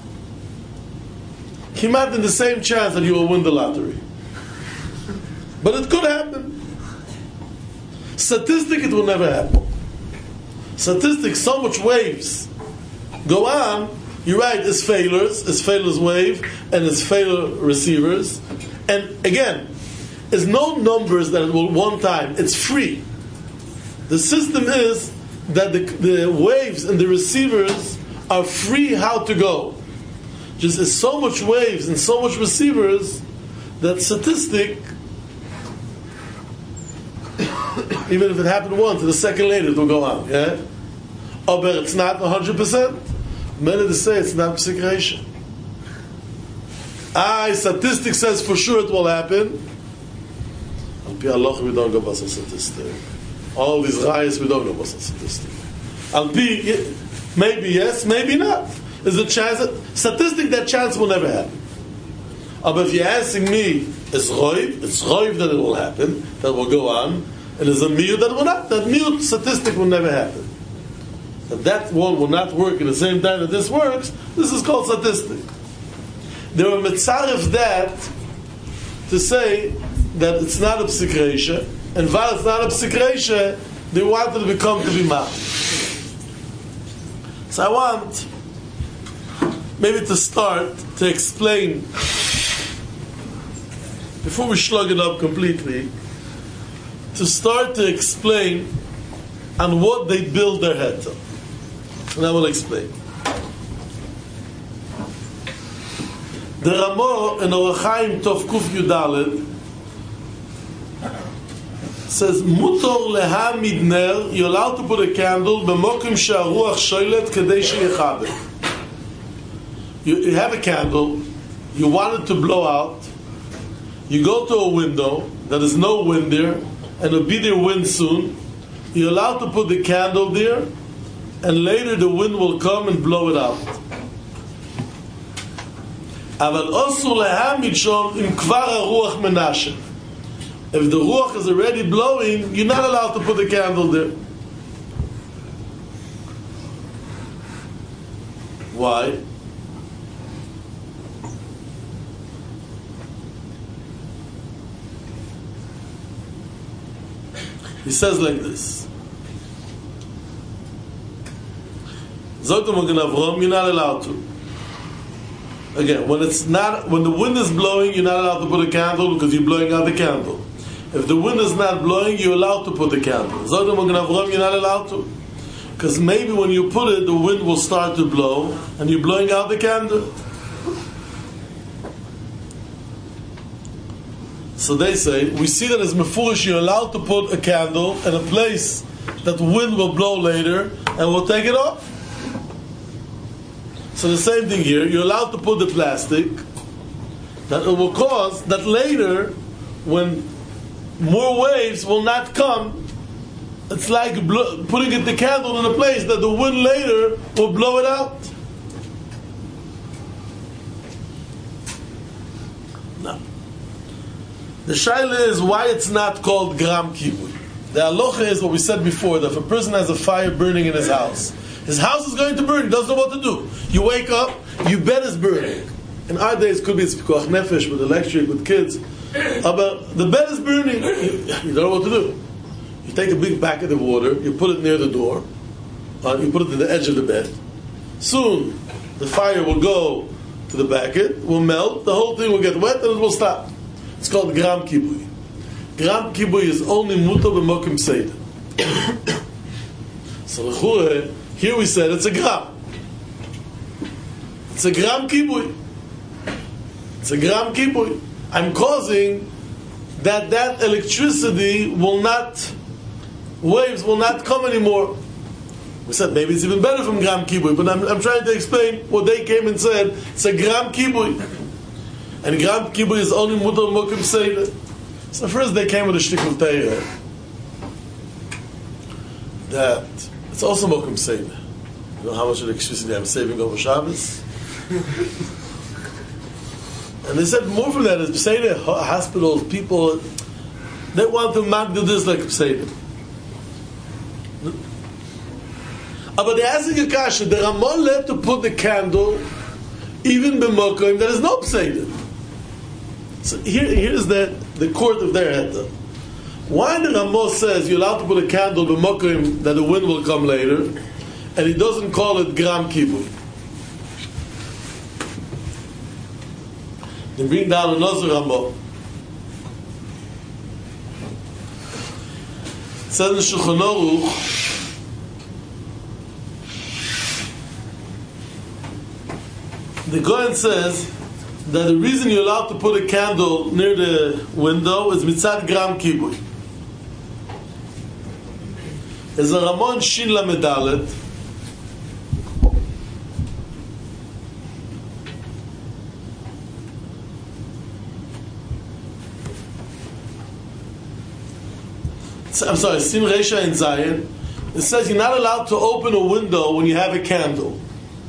Came out in the same chance that you will win the lottery. But it could happen. Statistic, it will never happen. Statistic, so much waves go on. You're right, it's failures wave, and it's failure receivers. And again, there's no numbers that it will one time. It's free. The system is that the waves and the receivers are free how to go. Just there's so much waves and so much receivers that statistic, even if it happened once, and a second later it will go on. Yeah? Oh, but it's not 100%. Many to say it's not psikration. Statistic says for sure it will happen. Al pi halacha we don't go bas statistic. All these rayas we don't go bas statistic. Al pi, maybe yes, maybe not. There's a chance statistic that chance will never happen. But if you're asking me, it's roiv that it will happen, that will go on, and there's a miut that will not. That miut statistic will never happen. That one will not work at the same time that this works. This is called statistic. They were mitzaref that to say that it's not a psikresha, and while it's not a psikresha, they wanted to become to be mad. So I want maybe to start to explain, before we slug it up completely, to start to explain on what they build their head on. And I will explain. The Ramah in Orach Chaim Tov Kuf Yudaled says, Mutor leha midner, you're allowed to put a candle b'mokim she'aruach shoylet kadei she'yechaber. You have a candle, you want it to blow out, you go to a window, there is no wind there, and it'll be there wind soon, you're allowed to put the candle there and later the wind will come and blow it out. אבל אסור להעמיד שם אם כבר הרוח מנשב. If the ruach is already blowing, you're not allowed to put the candle there. Why? He says like this. Zot Magen Avraham, you're not allowed to. Again, when the wind is blowing, you're not allowed to put a candle because you're blowing out the candle. If the wind is not blowing, you're allowed to put the candle. Zot Magen Avraham, you're not allowed to. Because maybe when you put it, the wind will start to blow, and you're blowing out the candle. So they say, we see that as mefurish, you're allowed to put a candle in a place that the wind will blow later, and we'll take it off. So the same thing here, you're allowed to put the plastic, that it will cause that later, when more waves will not come, it's like putting the candle in a place that the wind later will blow it out. No. The shaila is why it's not called gram kibui. The halacha is what we said before, that if a person has a fire burning in his house is going to burn, he doesn't know what to do. You wake up, your bed is burning. In our days, it could be pikuach nefesh, with electric, with kids. But the bed is burning, you don't know what to do. You take a big bucket of water, you put it near the door, you put it to the edge of the bed. Soon, the fire will go to the bucket, will melt, the whole thing will get wet, and it will stop. It's called gram kibui. Gram kibui is only mutar b'mokim seder. So l'chure, here we said it's a gram. It's a gram kibui. It's a gram kibui. I'm causing that electricity will not, waves will not come anymore. We said maybe it's even better from gram kibui, but I'm trying to explain what they came and said. It's a gram kibui. And gram kibui is only mutar mokim seder. So first they came with a shtick of teirah that it's also mokim seder. You know how much electricity I'm saving over Shabbos? And they said more from that is seder, hospitals, people, they want to magda this like seder. But they're asking a kasha, the Ramon led to put the candle even b'mokim that is no seder. So here's the court of their head. Why the Ramos says you're allowed to put a candle b'mokim that the wind will come later, and he doesn't call it gram kibui? They bring down another Ramo. It says in Shulchan Aruch, the Goyen says that the reason you're allowed to put a candle near the window is mitzad gram kibui. There's a Ramon Shin Lamedalet. I'm sorry, Sim Reisha in Zion. It says you're not allowed to open a window when you have a candle.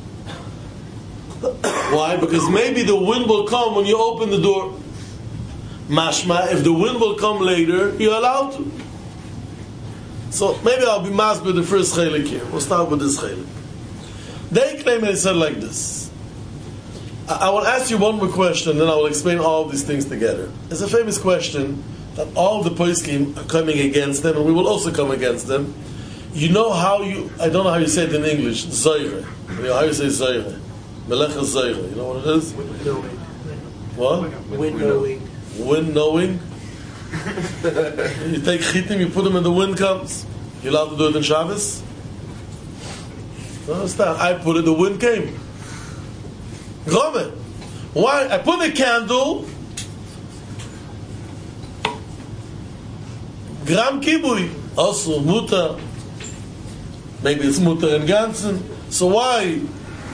Why? Because maybe the wind will come when you open the door. Mashma, if the wind will come later, you're allowed to. So maybe I'll be masked with the first chelik here. We'll start with this chelik. They claim and it said like this. I will ask you one more question, then I will explain all of these things together. It's a famous question that all the poskim are coming against them, and we will also come against them. You know how I don't know how you say it in English, zoyre. You know how you say zoyre? Melecha zoyre. You know what it is? Wind knowing. What? Wind knowing. Wind knowing? You take chitim, you put them and the wind comes. You're allowed to do it in Shabbos? I understand. I put it, the wind came. Gomen. Why? I put a candle. Gram kibui. Also muta. Maybe it's muta in Gansen. So why?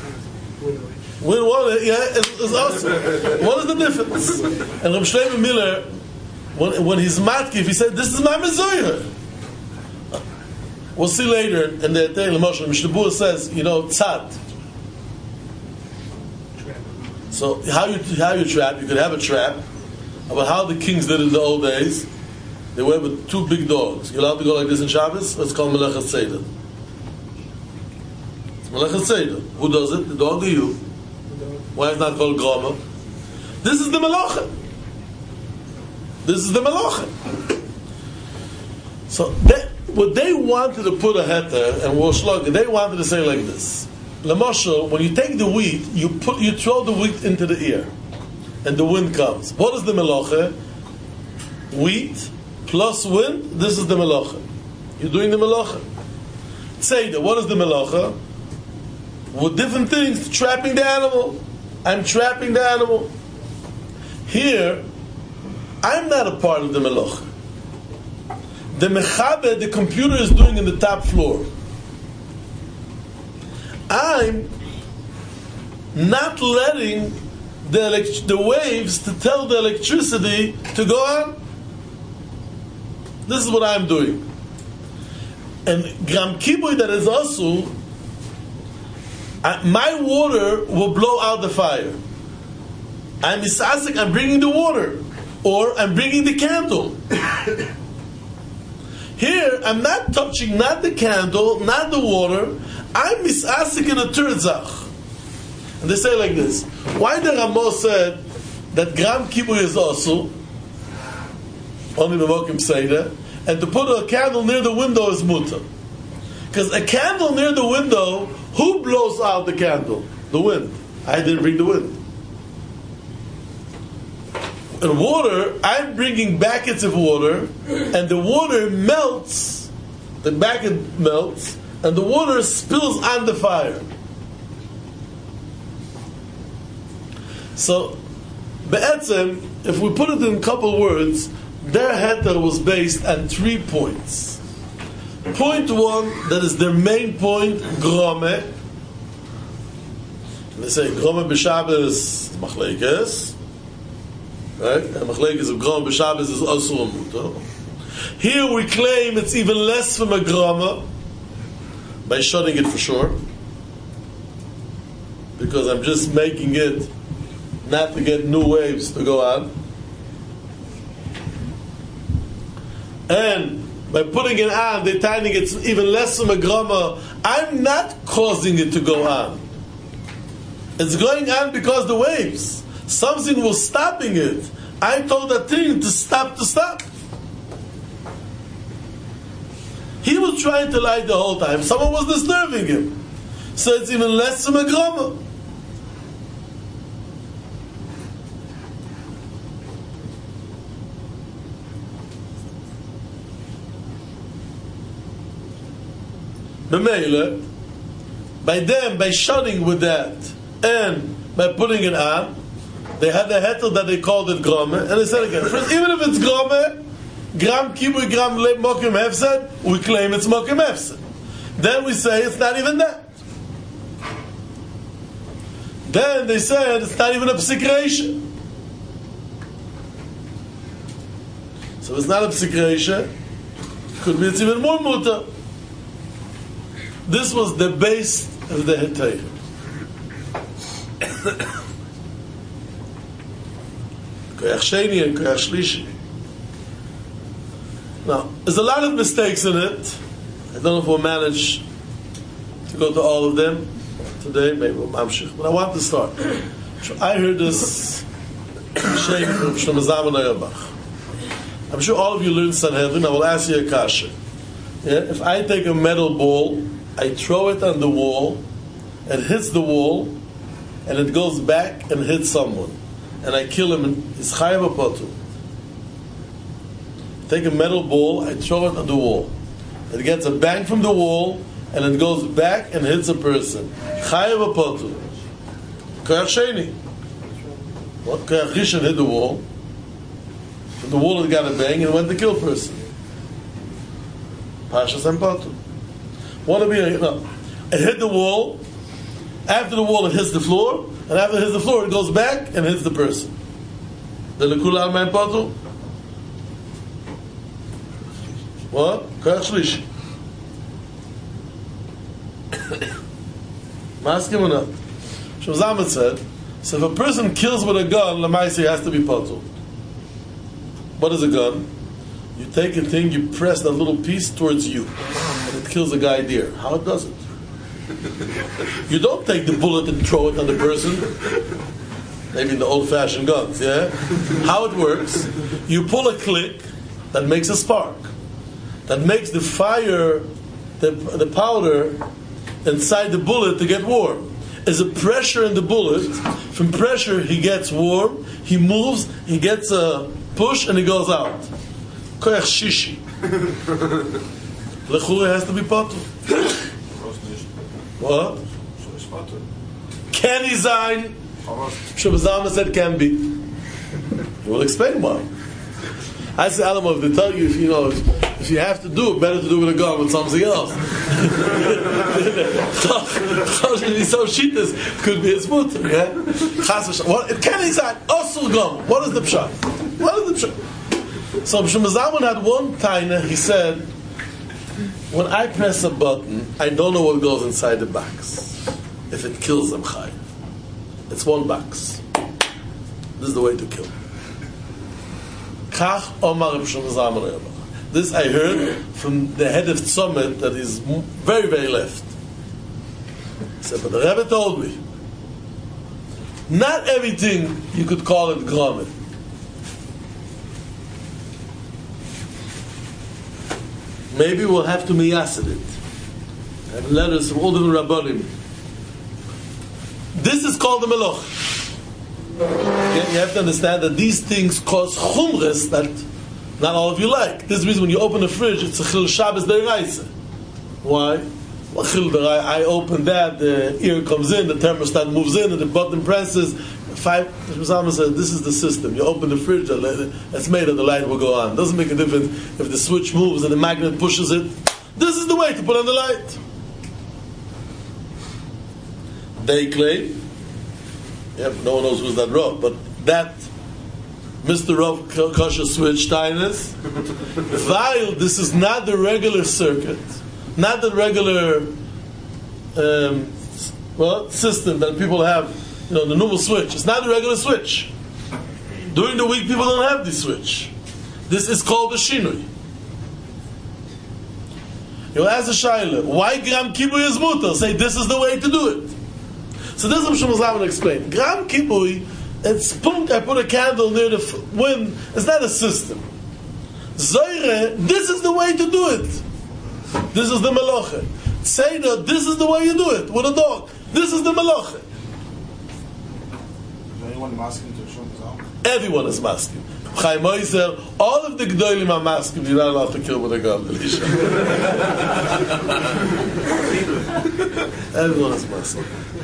It's awesome. What is the difference? And Rav Shlomo Miller, when he's matkif, he said, "This is my mezuyah." We'll see later in the Etei L'Moshe, Mishnah Berurah says, tzad. So how you trap? You could have a trap about how the kings did in the old days. They went with two big dogs. You're allowed to go like this in Shabbos? Let's call Melech HaSeder. It's Melech HaSeder. Who does it? The dog or you? Why is it not called Grama? This is the Melacha. This is the Melacha. So what they wanted to put a heter and Woshlag, they wanted to say like this. Lamashal, when you take the wheat, you throw the wheat into the air, and the wind comes. What is the melacha? Wheat plus wind. This is the melacha. You're doing the melacha. Tzeidah, what is the melacha? With different things, trapping the animal. I'm trapping the animal. Here, I'm not a part of the melacha. The mechaber, the computer is doing in the top floor. I'm not letting the waves to tell the electricity to go on. This is what I'm doing. And Gram Kibui, that is also, my water will blow out the fire. I'm misasik, I'm bringing the water. Or I'm bringing the candle. Here, I'm not touching not the candle, not the water. I'm misasik in a turdzach. And they say like this. Why the Ramo said that Gram Kibui is also, only the Mokim say that, and to put a candle near the window is mutter. Because a candle near the window, who blows out the candle? The wind. I didn't bring the wind. And water, I'm bringing buckets of water, and the water melts, the bucket melts, and the water spills on the fire. So, be'etzem, if we put it in a couple words, their heter was based on 3 points. Point 1, that is their main point, grome. And they say, grome b'Shabbos, machlekes. Right? And machlekes of grome b'Shabbos is also a mutter. Here we claim it's even less from a grome, by shutting it for sure, because I'm just making it not to get new waves to go on, and by putting it on, they're timing it's even less from a grama. I'm not causing it to go on. It's going on because the waves. Something was stopping it. I told that thing to stop. He was trying to light the whole time. Someone was disturbing him. So it's even less from a grama. B'meila, by shutting with that and by putting it on, they had the hetel that they called it grame, and they said again, first, even if it's grame, gram kibui, gram mokim hefsed, we claim it's mokim hefsed. Then we say it's not even that. Then they said it's not even a psikreisha. So if it's not a psikreisha, could be it's even more muta. This was the base of the Hetayim. Koyach Sheni and Koyach Shlishi. Now, there's a lot of mistakes in it. I don't know if we'll manage to go to all of them today. Maybe we'll mamshich. But I want to start. I heard this Sheikh from Shlomo Zalman Auerbach. I'm sure all of you learned Sanhedrin. I will ask you a kasha. Yeah? If I take a metal ball, I throw it on the wall, it hits the wall, and it goes back and hits someone, and I kill him, and it's chayav apotu. Take a metal ball, I throw it on the wall. It gets a bang from the wall, and it goes back and hits a person. Chayav apotu. Koyach Sheni. What? Koyach Rishon hit the wall, and the wall had got a bang, and went to kill a person. Pashas and potu. It hit the wall. After the wall, it hits the floor, and after it hits the floor, it goes back and hits the person. The lekula al mein patu. What? Koyach Shlishi. Maskim or not? Shmuel said, so if a person kills with a gun, Lamaisi has to be potul. What is a gun? You take a thing, you press that little piece towards you, and it kills a guy there. How it does it? You don't take the bullet and throw it on the person. Maybe in the old-fashioned guns, yeah? How it works, you pull a click that makes a spark. That makes the fire, the powder inside the bullet to get warm. There's a pressure in the bullet. From pressure, he gets warm, he moves, he gets a push, and he goes out. Koyach shishi. Lechura has to be potter. What? Can he sign? Shabbat said can be. He will explain why. I say, Alamo, if they tell you, if you have to do it, better to do it with a gun with something else. So shittas could be a smutter, yeah? What? It can he sign? Osur gum. What is the pshat? What is the pshat? So Shemazalman had one taina, he said, when I press a button, I don't know what goes inside the box. If it kills them, chai. It's one box. This is the way to kill. Kach Omar Shemazalman. This I heard from the head of Tzomit that is very, very left. He said, but the Rebbe told me, not everything you could call it grommet. Maybe we'll have to miyasid it. I have letters from all different rabbanim. This is called the meloch. You have to understand that these things cause chumres that not all of you like. This is the reason when you open a fridge, it's a chil Shabbos deraisa. Why? I open that, the air comes in, the thermostat moves in, and the button presses. Shmuel said, this is the system. You open the fridge, it's made of the light will go on. It doesn't make a difference if the switch moves and the magnet pushes it. This is the way to put on the light. They claim, no one knows who's that Rav, but that Mr. Rav Kosher switch Tainus, while this is not the regular circuit, not the regular system that people have, the normal switch. It's not a regular switch. During the week, people don't have this switch. This is called a shinui. You'll ask the Shaila, why Gram Kibui is mutar? Say, this is the way to do it. So this is what Shmuel Zalman explained. Gram Kibui, it's punk, I put a candle near the wind. It's not a system. Zoyre, this is the way to do it. This is the meloche. Seder, this is the way you do it, with a dog. This is the meloche. Everyone is masking. Chaim Oizer, all of the Gdolim are masking. You're not allowed to kill with a gun. Everyone is masking.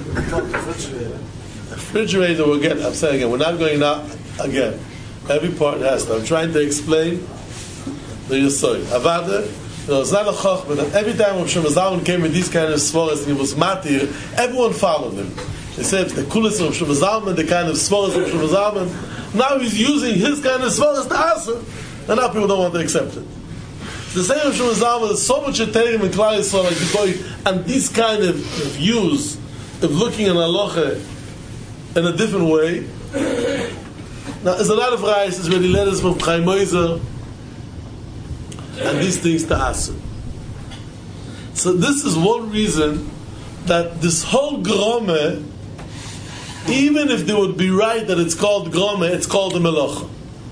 Refrigerator, I'm saying again, we're not going now again. Every part has to. I'm trying to explain the Yesod. Avada, it's not a chokhmah that every time when Shmuel Zalman came with these kind of svaras and he was matir, everyone followed him. They said the coolest of Shmuel Zalman, the kind of svaras of Shmuel Zalman. Now he's using his kind of svaras to answer, and now people don't want to accept it. The same of Shmuel Zalman, there's so much Eterim and Klal Yisrael like the and these kind of views of looking at halacha in a different way. Now there's a lot of rayos, there's really letters from Chaim Oizer and these things to answer. So this is one reason that this whole grome, even if they would be right that it's called grome, it's called the melocha.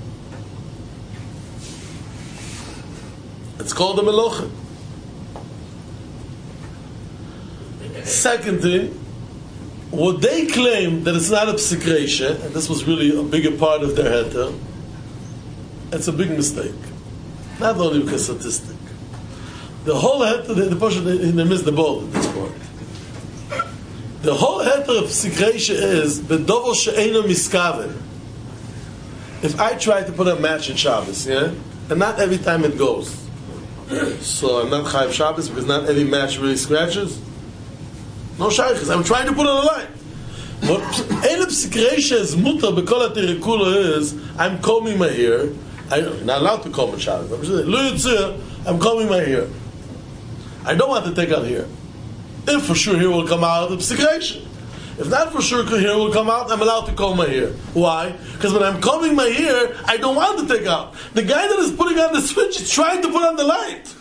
It's called the melocha. Second thing, would they claim that it's not a psikresha, and this was really a bigger part of their heter, it's a big mistake. Not only because statistic. The whole heter, the person, they missed the ball at this point. The whole heter of psikresha is the dovel she'ena miskaven. If I try to put a match in Shabbos, and not every time it goes, so I'm not chayav Shabbos because not every match really scratches. No shaykh, because I'm trying to put on a line. What Eile Psikresha is mutar b'kol ha'tirikula is, I'm combing my hair. I'm not allowed to comb in Shabbos. I'm just saying, I'm combing my hair. I don't want to take out hair. If for sure here will come out, the psikration. If not for sure here will come out, I'm allowed to comb my hair. Why? Because when I'm combing my hair, I don't want to take out. The guy that is putting on the switch is trying to put on the light.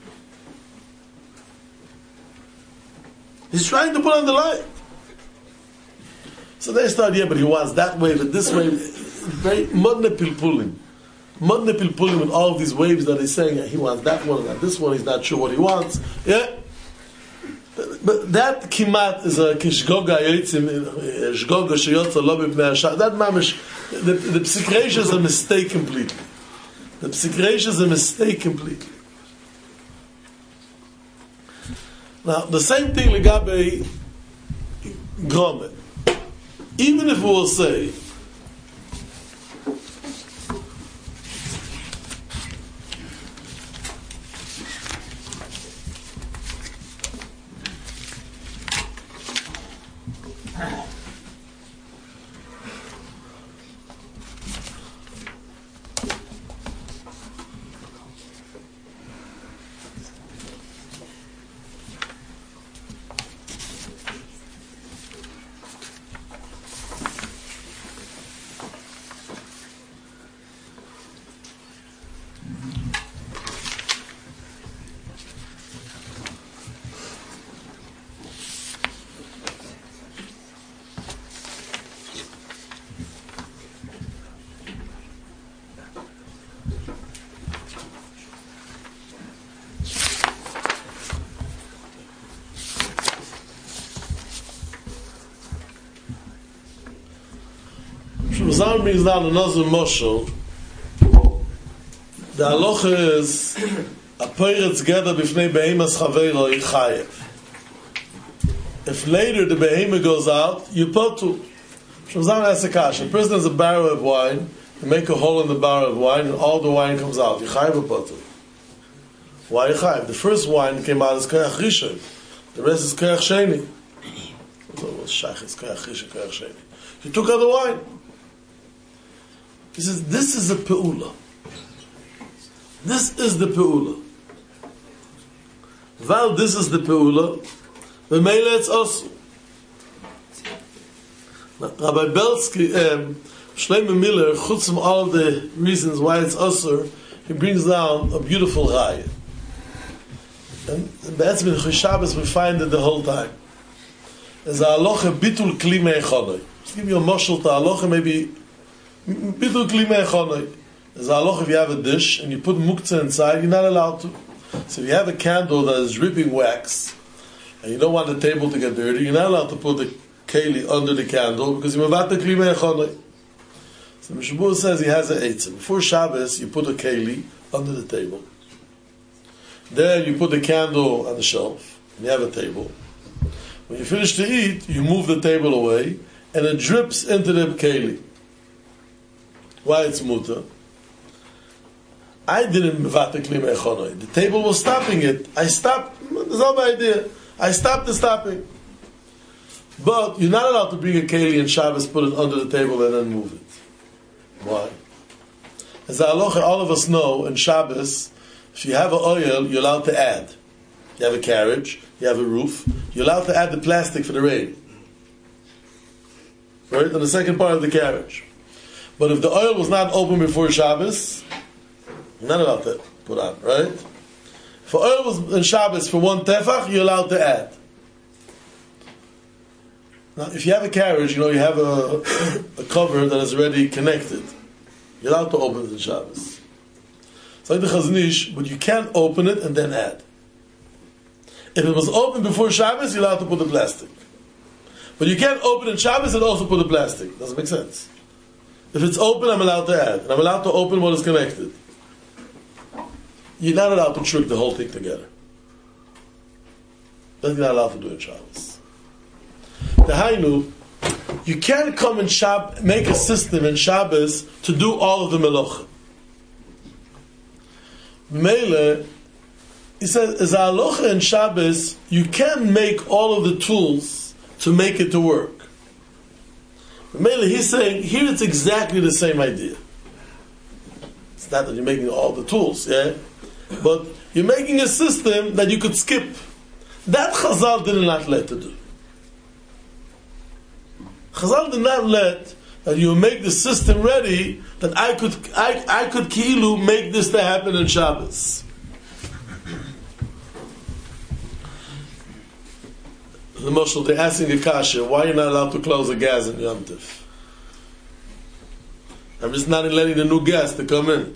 He's trying to put on the light. So they start, but he wants that wave and this wave. Very madne pilpulim. Madne pilpulim with all of these waves that he's saying, he wants that one and this one, he's not sure what he wants. Yeah? But that kimat is a kishgoga yotzim, shgoga sheyotza lo b'pnei hashach. That mamish, the psikresh is a mistake completely. The psikresh is a mistake completely. Now, the same thing legabe gromet. Even if we will say, Shmuel brings down another moshel. The halacha is a peiretz geder b'fnei behemas chaveiro yichayev. If later the behema goes out, you potu. Shmuel asks a kasha. A person has a barrel of wine. You make a hole in the barrel of wine, and all the wine comes out. Yichayev or potu? Why yichayev? The first wine came out as koyach rishon. The rest is koyach sheni. You took out the wine. He says, this is a pe'ula. This is the pe'ula. While this is the pe'ula, the mele it's also. Rabbi Belsky, Shlomo Miller, chutz from all the reasons why it's also, he brings down a beautiful raya. And that's been Shabbos, we find it the whole time. There's a halacha bitul kli me'echonoi. Just give you a moshel to halacha, maybe bitul kli me'echonoi. There's a halacha if you have a dish and you put muktzah inside, you're not allowed to. So if you have a candle that is dripping wax and you don't want the table to get dirty, you're not allowed to put the keli under the candle because you're about the kli me'echonoi. So Mishabur says he has an eitzim. Before Shabbos, you put a keli under the table. Then you put the candle on the shelf and you have a table. When you finish to eat, you move the table away, and it drips into the keli. Why it's muta? I didn't mevata kli me'echonoi. The table was stopping it. I stopped. That's all my idea. I stopped the stopping. But you're not allowed to bring a keli in Shabbos, put it under the table, and then move it. Why? As a halacha, all of us know, in Shabbos, if you have an oil, you're allowed to add. You have a carriage, you have a roof, you're allowed to add the plastic for the rain. Right? On the second part of the carriage. But if the oil was not open before Shabbos, you're not allowed to put on, right? If the oil was in Shabbos for one tefach, you're allowed to add. Now, if you have a carriage, you have a cover that is already connected. You're allowed to open it in Shabbos. It's like the Chazon Ish, but you can't open it and then add. If it was open before Shabbos, you're allowed to put the plastic. But you can't open in Shabbos and also put the plastic. Doesn't make sense. If it's open, I'm allowed to add. And I'm allowed to open what is connected. You're not allowed to trick the whole thing together. That's not allowed to do in Shabbos. The Hainu, you can't come in Shabbos, make a system in Shabbos to do all of the melacha. Mele, he says, as a halacha in Shabbos, you can make all of the tools to make it to work. Mele, he's saying, here it's exactly the same idea. It's not that you're making all the tools, yeah? But you're making a system that you could skip. That Chazal did not let to do. Chazal did not let that you make the system ready that I could ki'ilu make this to happen on Shabbos. The Moshe, they're asking a kasha, why are you not allowed to close the gas in Yom Tov? I'm just not letting the new gas to come in.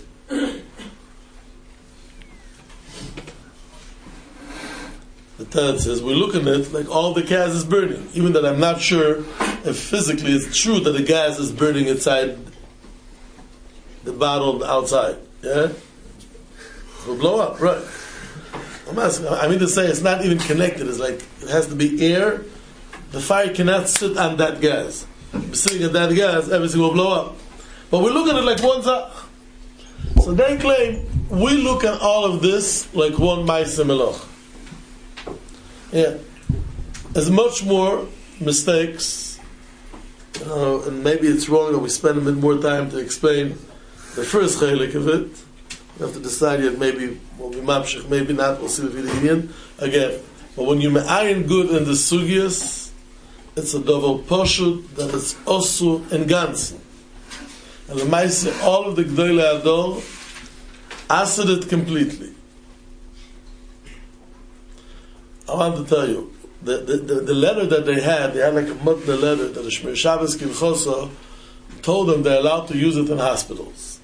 The Tanakh says, we're looking at it like all the gas is burning, even that I'm not sure if physically it's true that the gas is burning inside the bottle outside. Yeah? It will blow up, right? I'm asking, I mean to say it's not even connected. It's like it has to be air. The fire cannot sit on that gas. If sitting at that gas, everything will blow up. But we look at it like one zach. So they claim we look at all of this like one ma'aseh melach. Yeah, there's much more mistakes, and maybe it's wrong that we spend a bit more time to explain the first chelik of it. We have to decide yet. Maybe we'll be mapshich, maybe not. We'll see the video again. But when you me'ayin good in the sugyas, it's a double poshut that it's osu and ganzen. And the ma'aseh, all of the gdolei ador answered it completely. I want to tell you, the letter that they had like a mutna letter that the Shmir Shabbos Kilchosa told them they're allowed to use it in hospitals.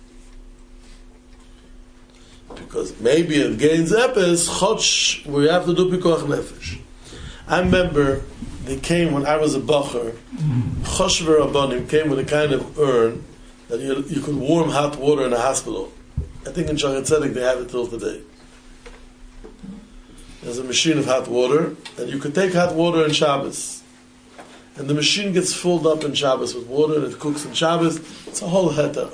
Because maybe it gains epis, chotsh, we have to do pikuach nefesh. I remember they came when I was a bacher, Choshver Rabbanim came with a kind of urn that you could warm hot water in a hospital. I think in Shachat Tzedek they have it till today. There's a machine of hot water, and you could take hot water in Shabbos. And the machine gets filled up in Shabbos with water, and it cooks in Shabbos. It's a whole heter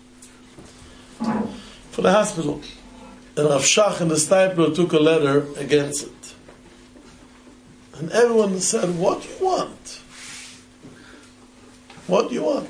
for the hospital. And Rav Shach and the Stipler took a letter against it. And everyone said, what do you want? What do you want?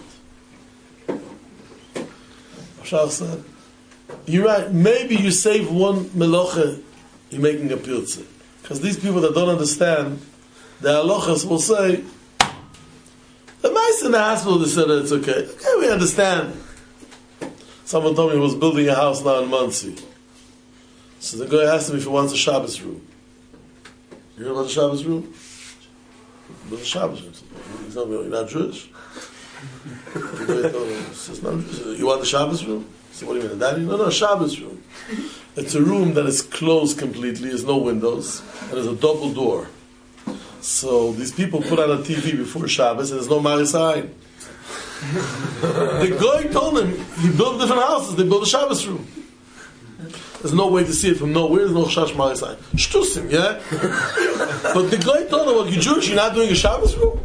Rav Shach said, you're right, maybe you save one meloche, you're making a piltze. Because these people that don't understand, the halachas will say, the mice in the hospital, they said that it's okay. Okay, we understand. Someone told me he was building a house now in Monsey. So the guy asked him if he wants a Shabbos room. You hear about the Shabbos room? Build a Shabbos room. He told me, you're not Jewish? The guy told him, it's not Jewish. You want the Shabbos room? So what do you mean, daddy? No, Shabbos room. It's a room that is closed completely, there's no windows, and there's a double door. So these people put on a TV before Shabbos, and there's no Maris Ayin. The guy told him, he built different houses, they built a Shabbos room. There's no way to see it from nowhere, there's no Shash Maris Ayin. Shtusim, yeah? But the guy told him, well, you're Jewish, you're not doing a Shabbos room?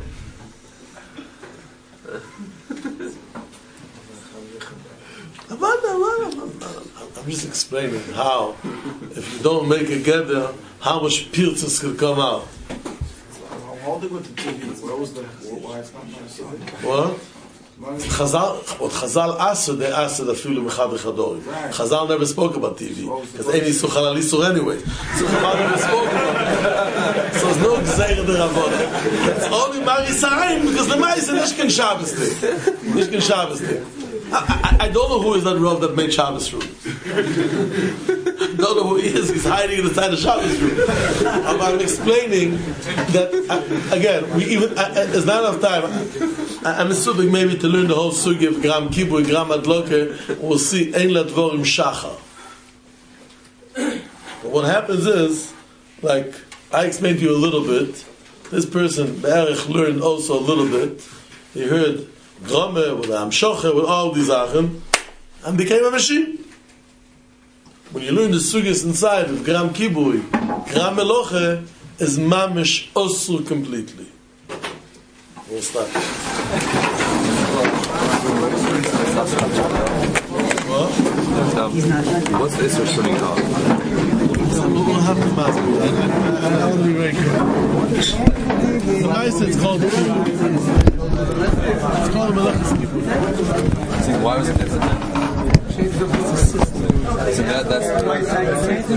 I'm just explaining how, if you don't make a gedder, how much piltzes could come out. How they went to TV? Where was the? Why it's not nice? What? Chazal asked, they asked the filu mechad echadori. Chazal never spoke about TV because any suchal alisur anyway. So Chazal never spoke about it. So there's no gzeir deravodah. It's only Maris Ayin because the Maris is Nishkin Shabbos thing. Nishkin Shabbos thing. I don't know who is that Rav that made Shabbos room. I don't know who he is. He's hiding inside the Shabbos room. I'm explaining that again. It's not enough time. I'm assuming maybe to learn the whole sugi of Gram Kibui, Gram Adloke. We'll see Ein Ladvorim Shachar. But what happens is, like I explained to you a little bit. This person Be'erich learned also a little bit. He heard Grome with Amshoche with all these Sachen and became a machine. When you learn the sugis inside of Gram Kibui, Gram Meloche is mamish osur completely. We'll start. What? What's the issue of shooting out? I'm not going to have to mask it. I want to be very careful. The mice, it's called Melechus Kibui. Why was it different? So that's